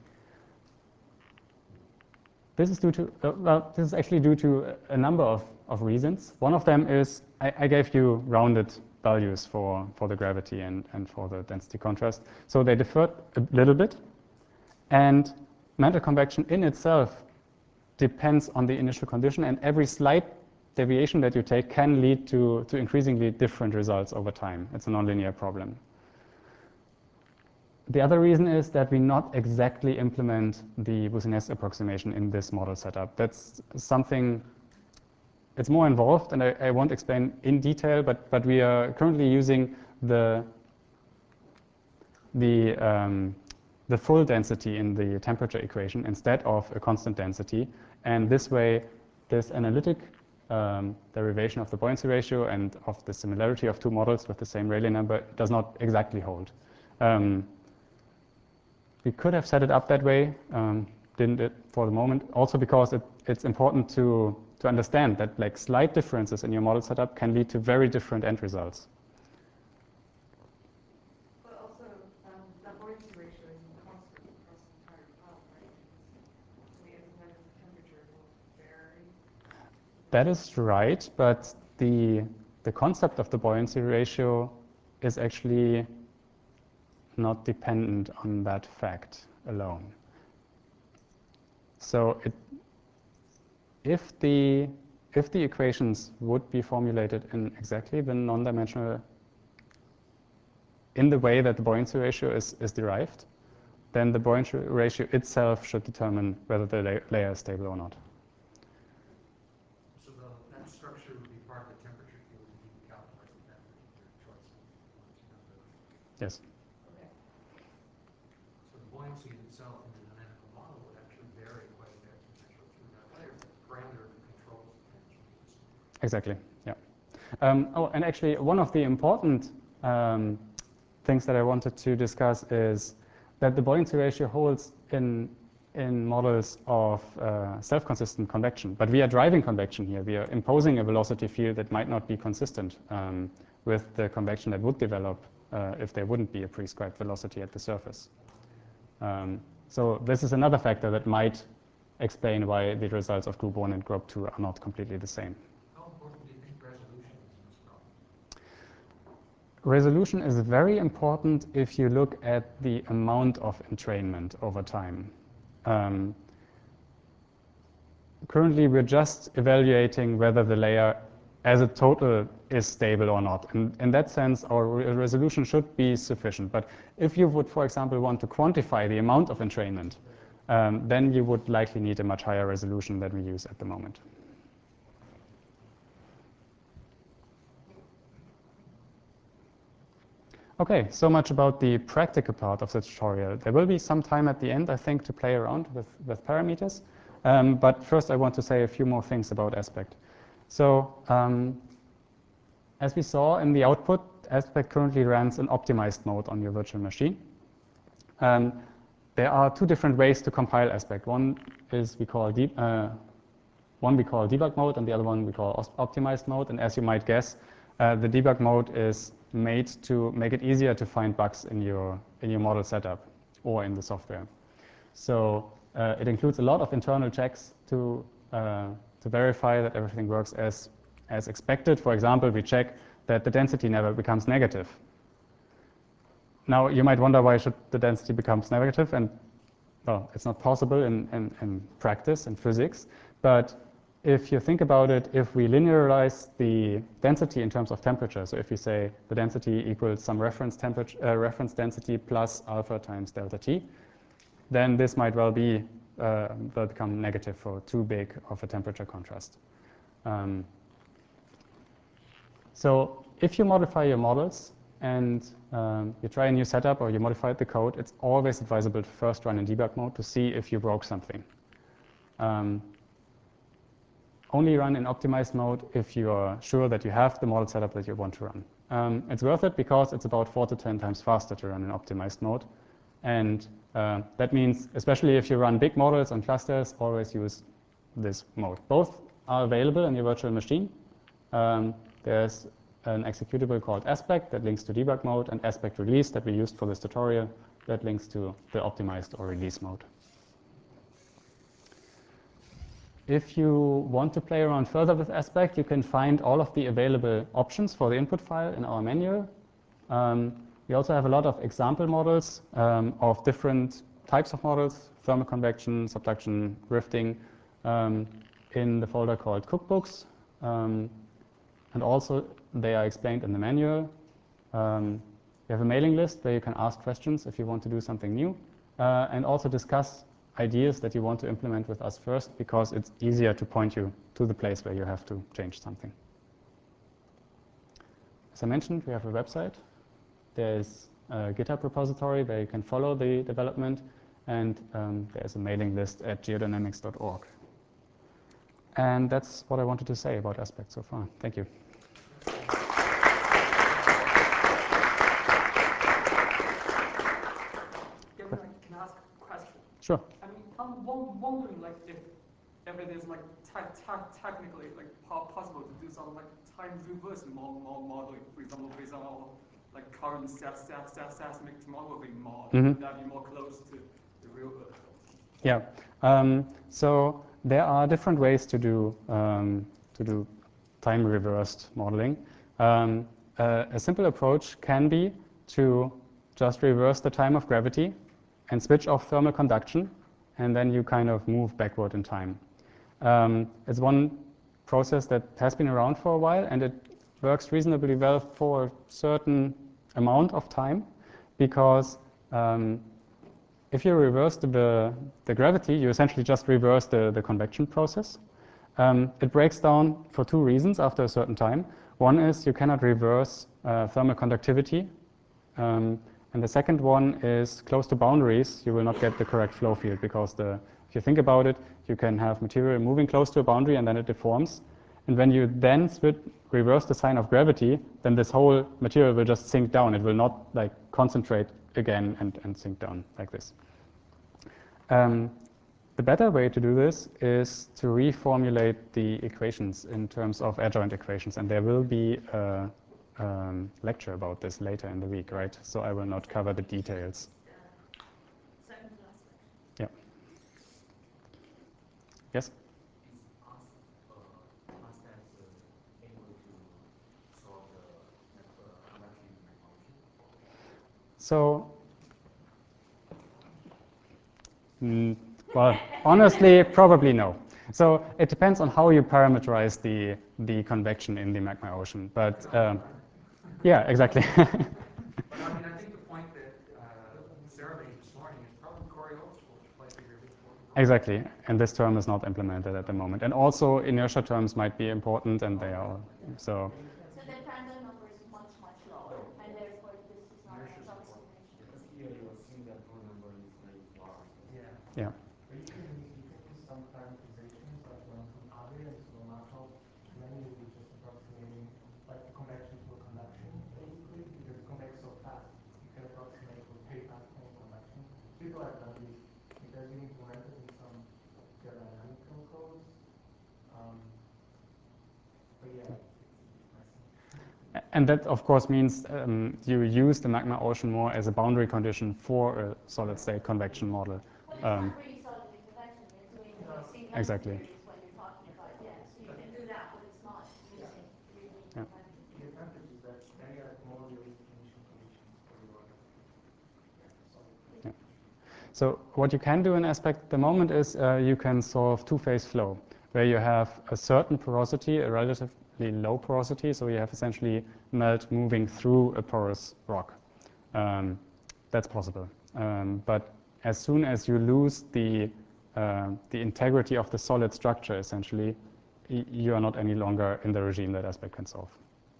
This is due to, uh, well, this is actually due to a number of, of reasons. One of them is I, I gave you rounded values for, for the gravity and, and for the density contrast. So they differed a little bit. And mantle convection in itself depends on the initial condition, and every slight deviation that you take can lead to, to increasingly different results over time. It's a nonlinear problem. The other reason is that we not exactly implement the Boussinesq approximation in this model setup. That's something, it's more involved, and I, I won't explain in detail, but, but we are currently using the, the, um, the full density in the temperature equation instead of a constant density. And this way, this analytic um, derivation of the buoyancy ratio and of the similarity of two models with the same Rayleigh number does not exactly hold. Um, we could have set it up that way, um, didn't it for the moment, also because it, it's important to, to understand that like slight differences in your model setup can lead to very different end results. But also, um, that buoyancy ratio isn't constant across the entire plot, right? I mean, isn't that because the temperature will vary? That is right, but the, the concept of the buoyancy ratio is actually not dependent on that fact alone. So it, if, the, if the equations would be formulated in exactly the non-dimensional, in the way that the buoyancy ratio is, is derived, then the buoyancy ratio itself should determine whether the la layer is stable or not. So the, that structure would be part of the temperature field that you would calculate with that particular choice of once you have the Yes. Okay. So the buoyancy itself in the dynamical model would actually vary quite a bit potentially through that layer. The parameter controls the tension. Exactly, yeah. Um, oh, and actually one of the important um, things that I wanted to discuss is that the buoyancy ratio holds in, in models of uh, self-consistent convection. But we are driving convection here. We are imposing a velocity field that might not be consistent um, with the convection that would develop uh, if there wouldn't be a prescribed velocity at the surface. Um, so this is another factor that might explain why the results of group one and group two are not completely the same. How important do you think resolution is in this problem? Resolution is very important if you look at the amount of entrainment over time. Um, currently, we're just evaluating whether the layer as a total is stable or not. And in that sense, our re resolution should be sufficient. But if you would, for example, want to quantify the amount of entrainment, um, then you would likely need a much higher resolution than we use at the moment. Okay, so much about the practical part of the tutorial. There will be some time at the end, I think, to play around with, with parameters. Um, but first, I want to say a few more things about Aspect. So, um, as we saw in the output, Aspect currently runs in optimized mode on your virtual machine. Um, there are two different ways to compile Aspect. One is we call de uh, one we call debug mode, and the other one we call optimized mode. And as you might guess, uh, the debug mode is made to make it easier to find bugs in your in your model setup or in the software. So uh, it includes a lot of internal checks to uh, to verify that everything works as as expected. For example, we check that the density never becomes negative. Now you might wonder why should the density becomes negative, and well, it's not possible in, in, in practice in physics, but if you think about it, if we linearize the density in terms of temperature, so if we say the density equals some reference temperature, uh, reference density plus alpha times delta T, then this might well be uh, will become negative for too big of a temperature contrast. Um, so if you modify your models and um, you try a new setup or you modify the code, it's always advisable to first run in debug mode to see if you broke something. Um, Only run in optimized mode if you are sure that you have the model setup that you want to run. Um, it's worth it because it's about four to ten times faster to run in optimized mode. And uh, that means, especially if you run big models on clusters, always use this mode. Both are available in your virtual machine. Um, there's an executable called Aspect that links to debug mode, and Aspect release that we used for this tutorial that links to the optimized or release mode. If you want to play around further with Aspect, you can find all of the available options for the input file in our manual. Um, we also have a lot of example models um, of different types of models, thermal convection, subduction, rifting, um, in the folder called Cookbooks. Um, and also, they are explained in the manual. Um, we have a mailing list where you can ask questions if you want to do something new, uh, and also discuss ideas that you want to implement with us first, because it's easier to point you to the place where you have to change something. As I mentioned, we have a website. There's a GitHub repository where you can follow the development, and um, there's a mailing list at geodynamics dot org. And that's what I wanted to say about Aspect so far. Thank you. If I can ask a question. Sure. I mean, I'm won- wondering, like, if if it is like te- te- technically like po- possible to do some like time reverse mo- mo- modeling, for example, based on our like current stat stat stat seismic tomography model, Mm-hmm. that be more close to the real Earth. Yeah. Um, so there are different ways to do um, to do time reversed modeling. Um, uh, a simple approach can be to just reverse the time of gravity and switch off thermal conduction, and then you kind of move backward in time. Um, it's one process that has been around for a while, and it works reasonably well for a certain amount of time, because um, if you reverse the, the gravity, you essentially just reverse the, the convection process. Um, it breaks down for two reasons after a certain time. One is you cannot reverse uh, thermal conductivity, um, And the second one is close to boundaries, you will not get the correct flow field because the, if you think about it, you can have material moving close to a boundary and then it deforms. And when you then switch, reverse the sign of gravity, then this whole material will just sink down. It will not like concentrate again and, and sink down like this. Um, the better way to do this is to reformulate the equations in terms of adjoint equations. And there will be a um, lecture about this later in the week, right? So I will not cover the details. Second to last lecture. Yeah. Yes? Is us uh, us that uh, able to solve the like, uh, convective magma ocean? So, mm, well, honestly, probably no. So it depends on how you parameterize the, the convection in the magma ocean. But um, yeah, exactly. But I mean, I think the point that uh, Sarah made this morning is probably Coriolis will play a bigger role. Exactly, and this term is not implemented at the moment. And also inertia terms might be important, and they are, so. So the Prandtl number is much, much lower, and therefore this is not an Inertia is important. approximation. Because here you assume that rho number is very large. Yeah. Yeah. But you can use, you can use some parameterizations like the one from Abe and so Markov, mainly with just approximating like the convection to a conduction, basically, because it convects so fast. You can approximate with peripathical conduction. People have done this. It has been implemented in some thermodynamical codes. Um, but yeah, it's, it's messy. And that, of course, means um, you use the magma ocean more as a boundary condition for a solid-state convection model. Well, it's Um, not really solid in convection, you're doing the mixing Exactly. theory is what you're talking about, yeah. So you can do that, but it's not using really Yeah. convection. The advantage is that then you have more realistic initial conditions for your yeah, solid. Yeah. So what you can do in aspect at the moment is uh, you can solve two-phase flow, where you have a certain porosity, a relatively low porosity, so you have essentially melt moving through a porous rock. Um, that's possible. Um, but as soon as you lose the, uh, the integrity of the solid structure, essentially, y you are not any longer in the regime that aspect can solve.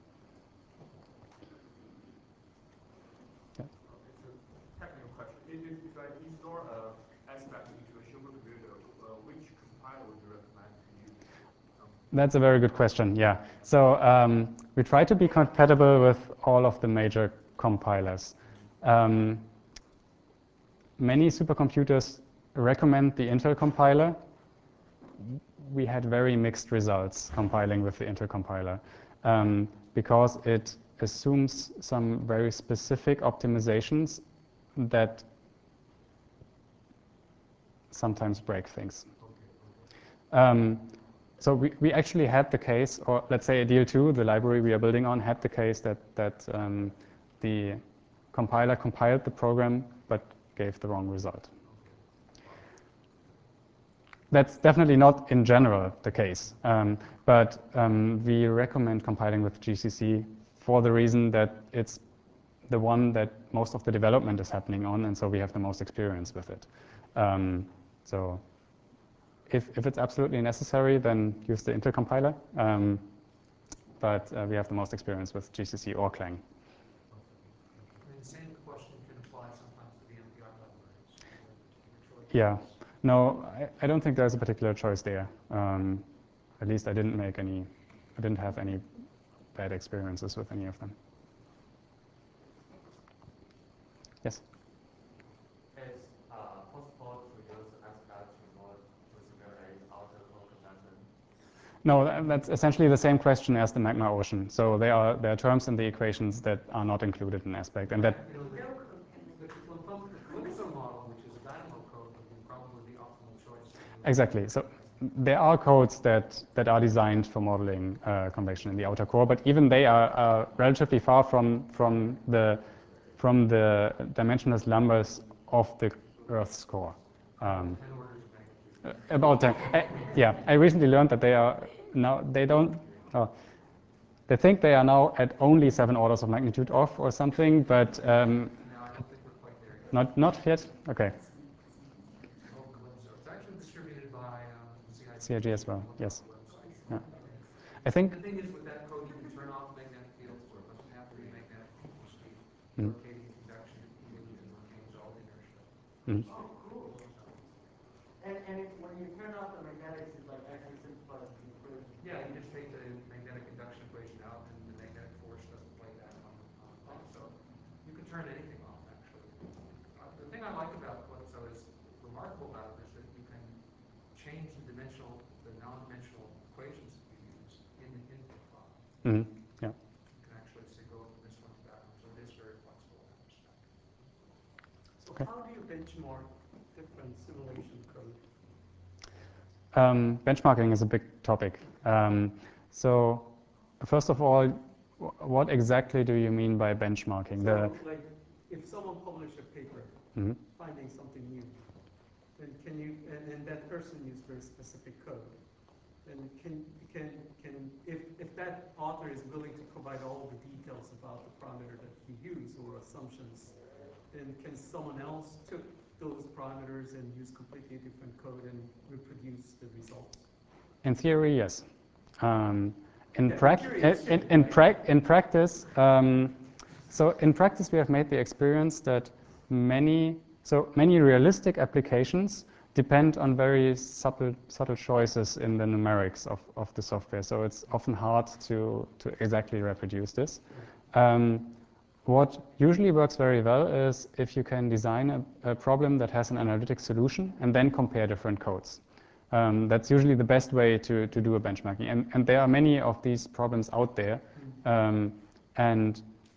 It's a technical question. If, if, if I install uh, aspect into a supercomputer, uh, which compiler would you recommend to use? Um, That's a very good question, yeah. So um, we try to be compatible with all of the major compilers. Um, many supercomputers recommend the Intel compiler. We had very mixed results compiling with the Intel compiler um, because it assumes some very specific optimizations that sometimes break things. Um, so we, we actually had the case, or let's say D L two, the library we are building on, had the case that, that um, the compiler compiled the program but gave the wrong result. That's definitely not in general the case, um, but um, we recommend compiling with G C C for the reason that it's the one that most of the development is happening on, and so we have the most experience with it. Um, so if, if it's absolutely necessary, then use the Intel compiler, um, but uh, we have the most experience with G C C or Clang. I mean, the same question can apply sometimes to the M P I libraries. Your choice. Yeah. No, I, I don't think there's a particular choice there. Um, at least I didn't make any, I didn't have any bad experiences with any of them. Yes? It's uh, possible to use aspect to mod to simulate outer core convention. No, tha- that's essentially the same question as the magma ocean. So there are, there are terms in the equations that are not included in aspect, and that, You know, the, No code can the, the Calypso model, which is a dynamo code, would be probably the optimal choice. To use. exactly. So there are codes that, that are designed for modeling uh, convection in the outer core, but even they are, are relatively far from, from, the, from the dimensionless numbers of the Earth's core. Um, Ten orders of magnitude. uh, about ten. I, yeah, I recently learned that they are now, they don't, oh, they think they are now at only seven orders of magnitude off or something, but um, No, I don't think we're quite there yet. not, not yet? Okay, It's called Calypso. It's actually distributed by um, C I G. C I G as well, You can look yes. on the website. Yeah. I think, The thing is, with that code, you can turn off magnetic fields, or it doesn't have to be magnetic, which the Mm. rotating convection. You Mm. Oh, cool. And, and it, when you turn off the magnetics, it like actually simplifies the equation. Yeah, you just take the magnetic induction equation out, and the magnetic force doesn't play that on on the thing. So you can turn anything off, actually. Uh, the thing I like about what so is remarkable about it is that you can change the dimensional, the non-dimensional equations that you use in the input file. Mm. Yeah. You can actually say go from this one to that one. So it is very flexible in that respect. So how do you benchmark different simulation code? Um, benchmarking is a big topic. Um, so, first of all, what exactly do you mean by benchmarking? So, The, like, if someone published a paper mm-hmm. finding something new, then can you, and, and that person used very specific code, then can, can, can if, if that author is willing to provide all the details about the parameter that he used or assumptions, then can someone else took those parameters and use completely different code and reproduce the results? In theory, yes. Um, in, Yeah, in prac- theory, in, it's in, silly, in, right? prac- in practice, um, so in practice, we have made the experience that many, so many realistic applications depend on very subtle, subtle choices in the numerics of, of the software. So it's often hard to, to exactly reproduce this. Um, what usually works very well is if you can design a, a problem that has an analytic solution and then compare different codes. Um, that's usually the best way to, to do a benchmarking. And, and there are many of these problems out there. Um, and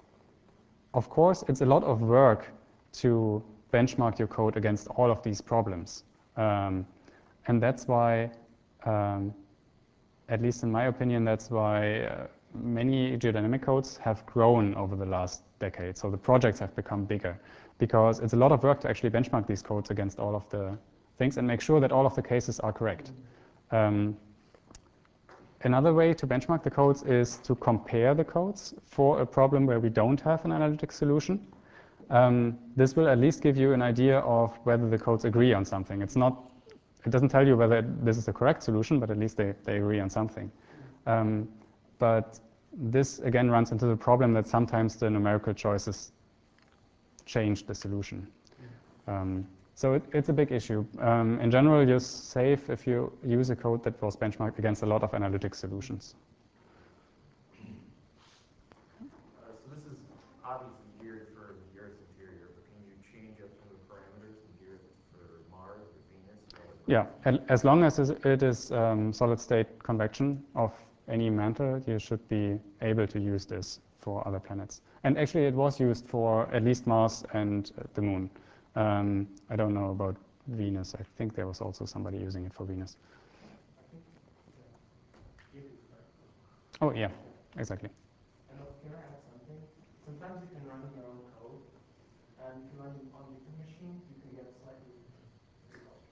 of course, it's a lot of work to benchmark your code against all of these problems. Um, and that's why, um, at least in my opinion, that's why uh, many geodynamic codes have grown over the last decade. So the projects have become bigger because it's a lot of work to actually benchmark these codes against all of the things and make sure that all of the cases are correct. Um, Another way to benchmark the codes is to compare the codes for a problem where we don't have an analytic solution. Um, this will at least give you an idea of whether the codes agree on something. It's not, it doesn't tell you whether this is the correct solution, but at least they, they agree on something. Um, but this again runs into the problem that sometimes the numerical choices change the solution. Um, So it, it's a big issue. Um, in general, you're safe if you use a code that was benchmarked against a lot of analytic solutions. Uh, so this is obviously geared for the Earth's interior, but can you change up some of the parameters and gear it for Mars or Venus or other planets? Yeah, as long as it is um, solid-state convection of any mantle, you should be able to use this for other planets. And actually, it was used for at least Mars and uh, the Moon. Um, I don't know about Venus. I think there was also somebody using it for Venus. I think, yeah, it is, right? Oh, yeah, exactly. And also, can I add something? Sometimes you can run your own code, and if you run it on different machines, you can get slightly different results.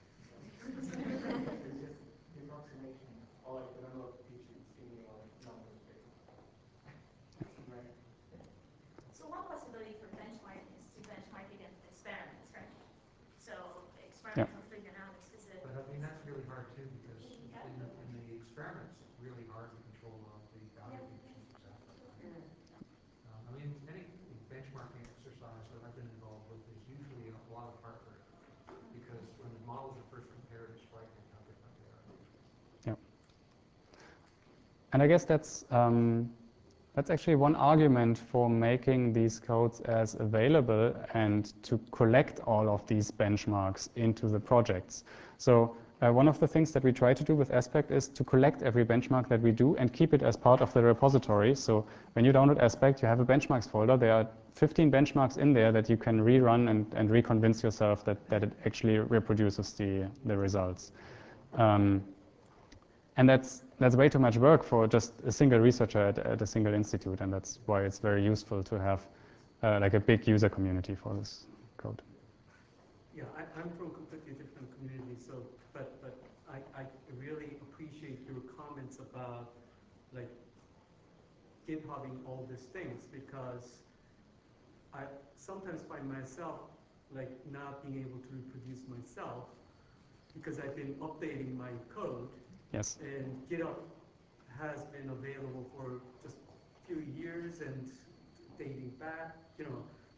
It's just the approximation, or like the number of digits in your numbers, basically. Right. So one possibility for benchmarking is to benchmark against experiments, right? So Yeah. experimental fluid analysis is a... But I mean, that's really hard too, because Yeah. in the, in the experiments, it's really hard to control all the boundary conditions exactly. Um, I mean, any benchmarking exercise that I've been involved with is usually a lot of hardware, because when the models are first compared, it's frightening how different they are usually. Yeah. And I guess that's um, that's actually one argument for making these codes as available and to collect all of these benchmarks into the projects. So uh, one of the things that we try to do with Aspect is to collect every benchmark that we do and keep it as part of the repository. So when you download Aspect, you have a benchmarks folder. There are fifteen benchmarks in there that you can rerun and, and reconvince yourself that, that it actually reproduces the, the results. Um, And that's, that's way too much work for just a single researcher at, at a single institute, and that's why it's very useful to have uh, like a big user community for this code. Yeah, I, I'm from a completely different community, so, but, but I, I really appreciate your comments about, like, GitHubbing all these things, because I sometimes find myself, like, not being able to reproduce myself, because I've been updating my code. Yes. And GitHub has been available for just a few years and dating back, you know,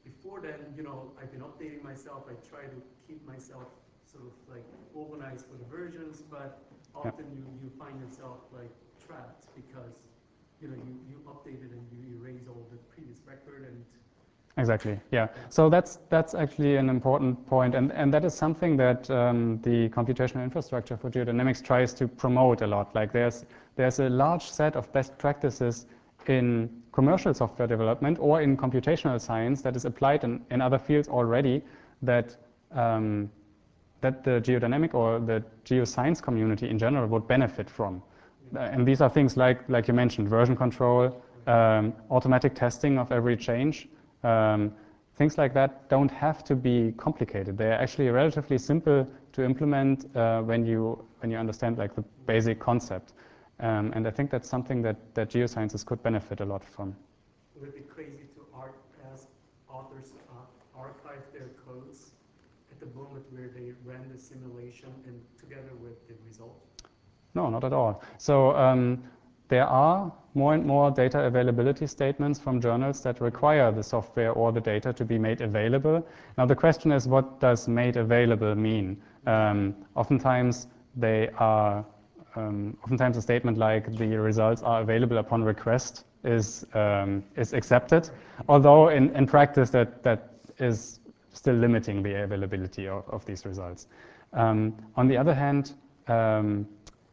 before then, you know, I've been updating myself. I try to keep myself sort of like organized for the versions, but often you, you find yourself like trapped because, you know, you, you update it and you erase all the previous record and. Exactly, yeah. So that's, that's actually an important point, and, and that is something that um, the computational infrastructure for geodynamics tries to promote a lot. Like there's, there's a large set of best practices in commercial software development or in computational science that is applied in, in other fields already that, um, that the geodynamic or the geoscience community in general would benefit from. Uh, and these are things like, like you mentioned, version control, um, automatic testing of every change. Um, things like that don't have to be complicated. They're actually relatively simple to implement uh, when you when you understand like the basic concept. Um, and I think that's something that, that geosciences could benefit a lot from. Would it be crazy to art, ask authors to uh, archive their codes at the moment where they ran the simulation and together with the result? No, not at all. So um, there are more and more data availability statements from journals that require the software or the data to be made available. Now the question is, what does made available mean? Um, oftentimes they are, um, oftentimes a statement like the results are available upon request is, um, is accepted, although in, in practice that, that is still limiting the availability of, of these results. Um, on the other hand, um,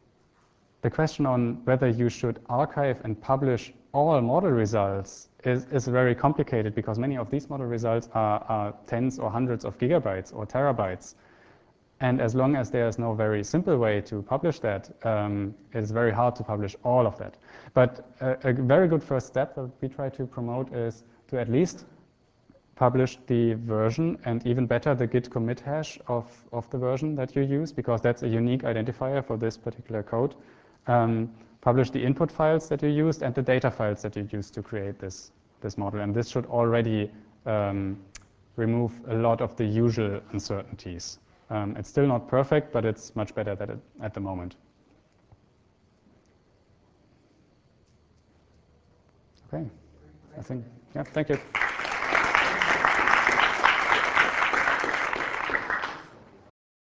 the question on whether you should archive and publish all model results is, is very complicated because many of these model results are, are tens or hundreds of gigabytes or terabytes. And as long as there's no very simple way to publish that, um, it's very hard to publish all of that. But a, a very good first step that we try to promote is to at least publish the version and even better the git commit hash of, of the version that you use because that's a unique identifier for this particular code. Um, publish the input files that you used and the data files that you used to create this, this model. And this should already um, remove a lot of the usual uncertainties. Um, it's still not perfect, but it's much better than it, at the moment. Okay, I think, yeah, thank you.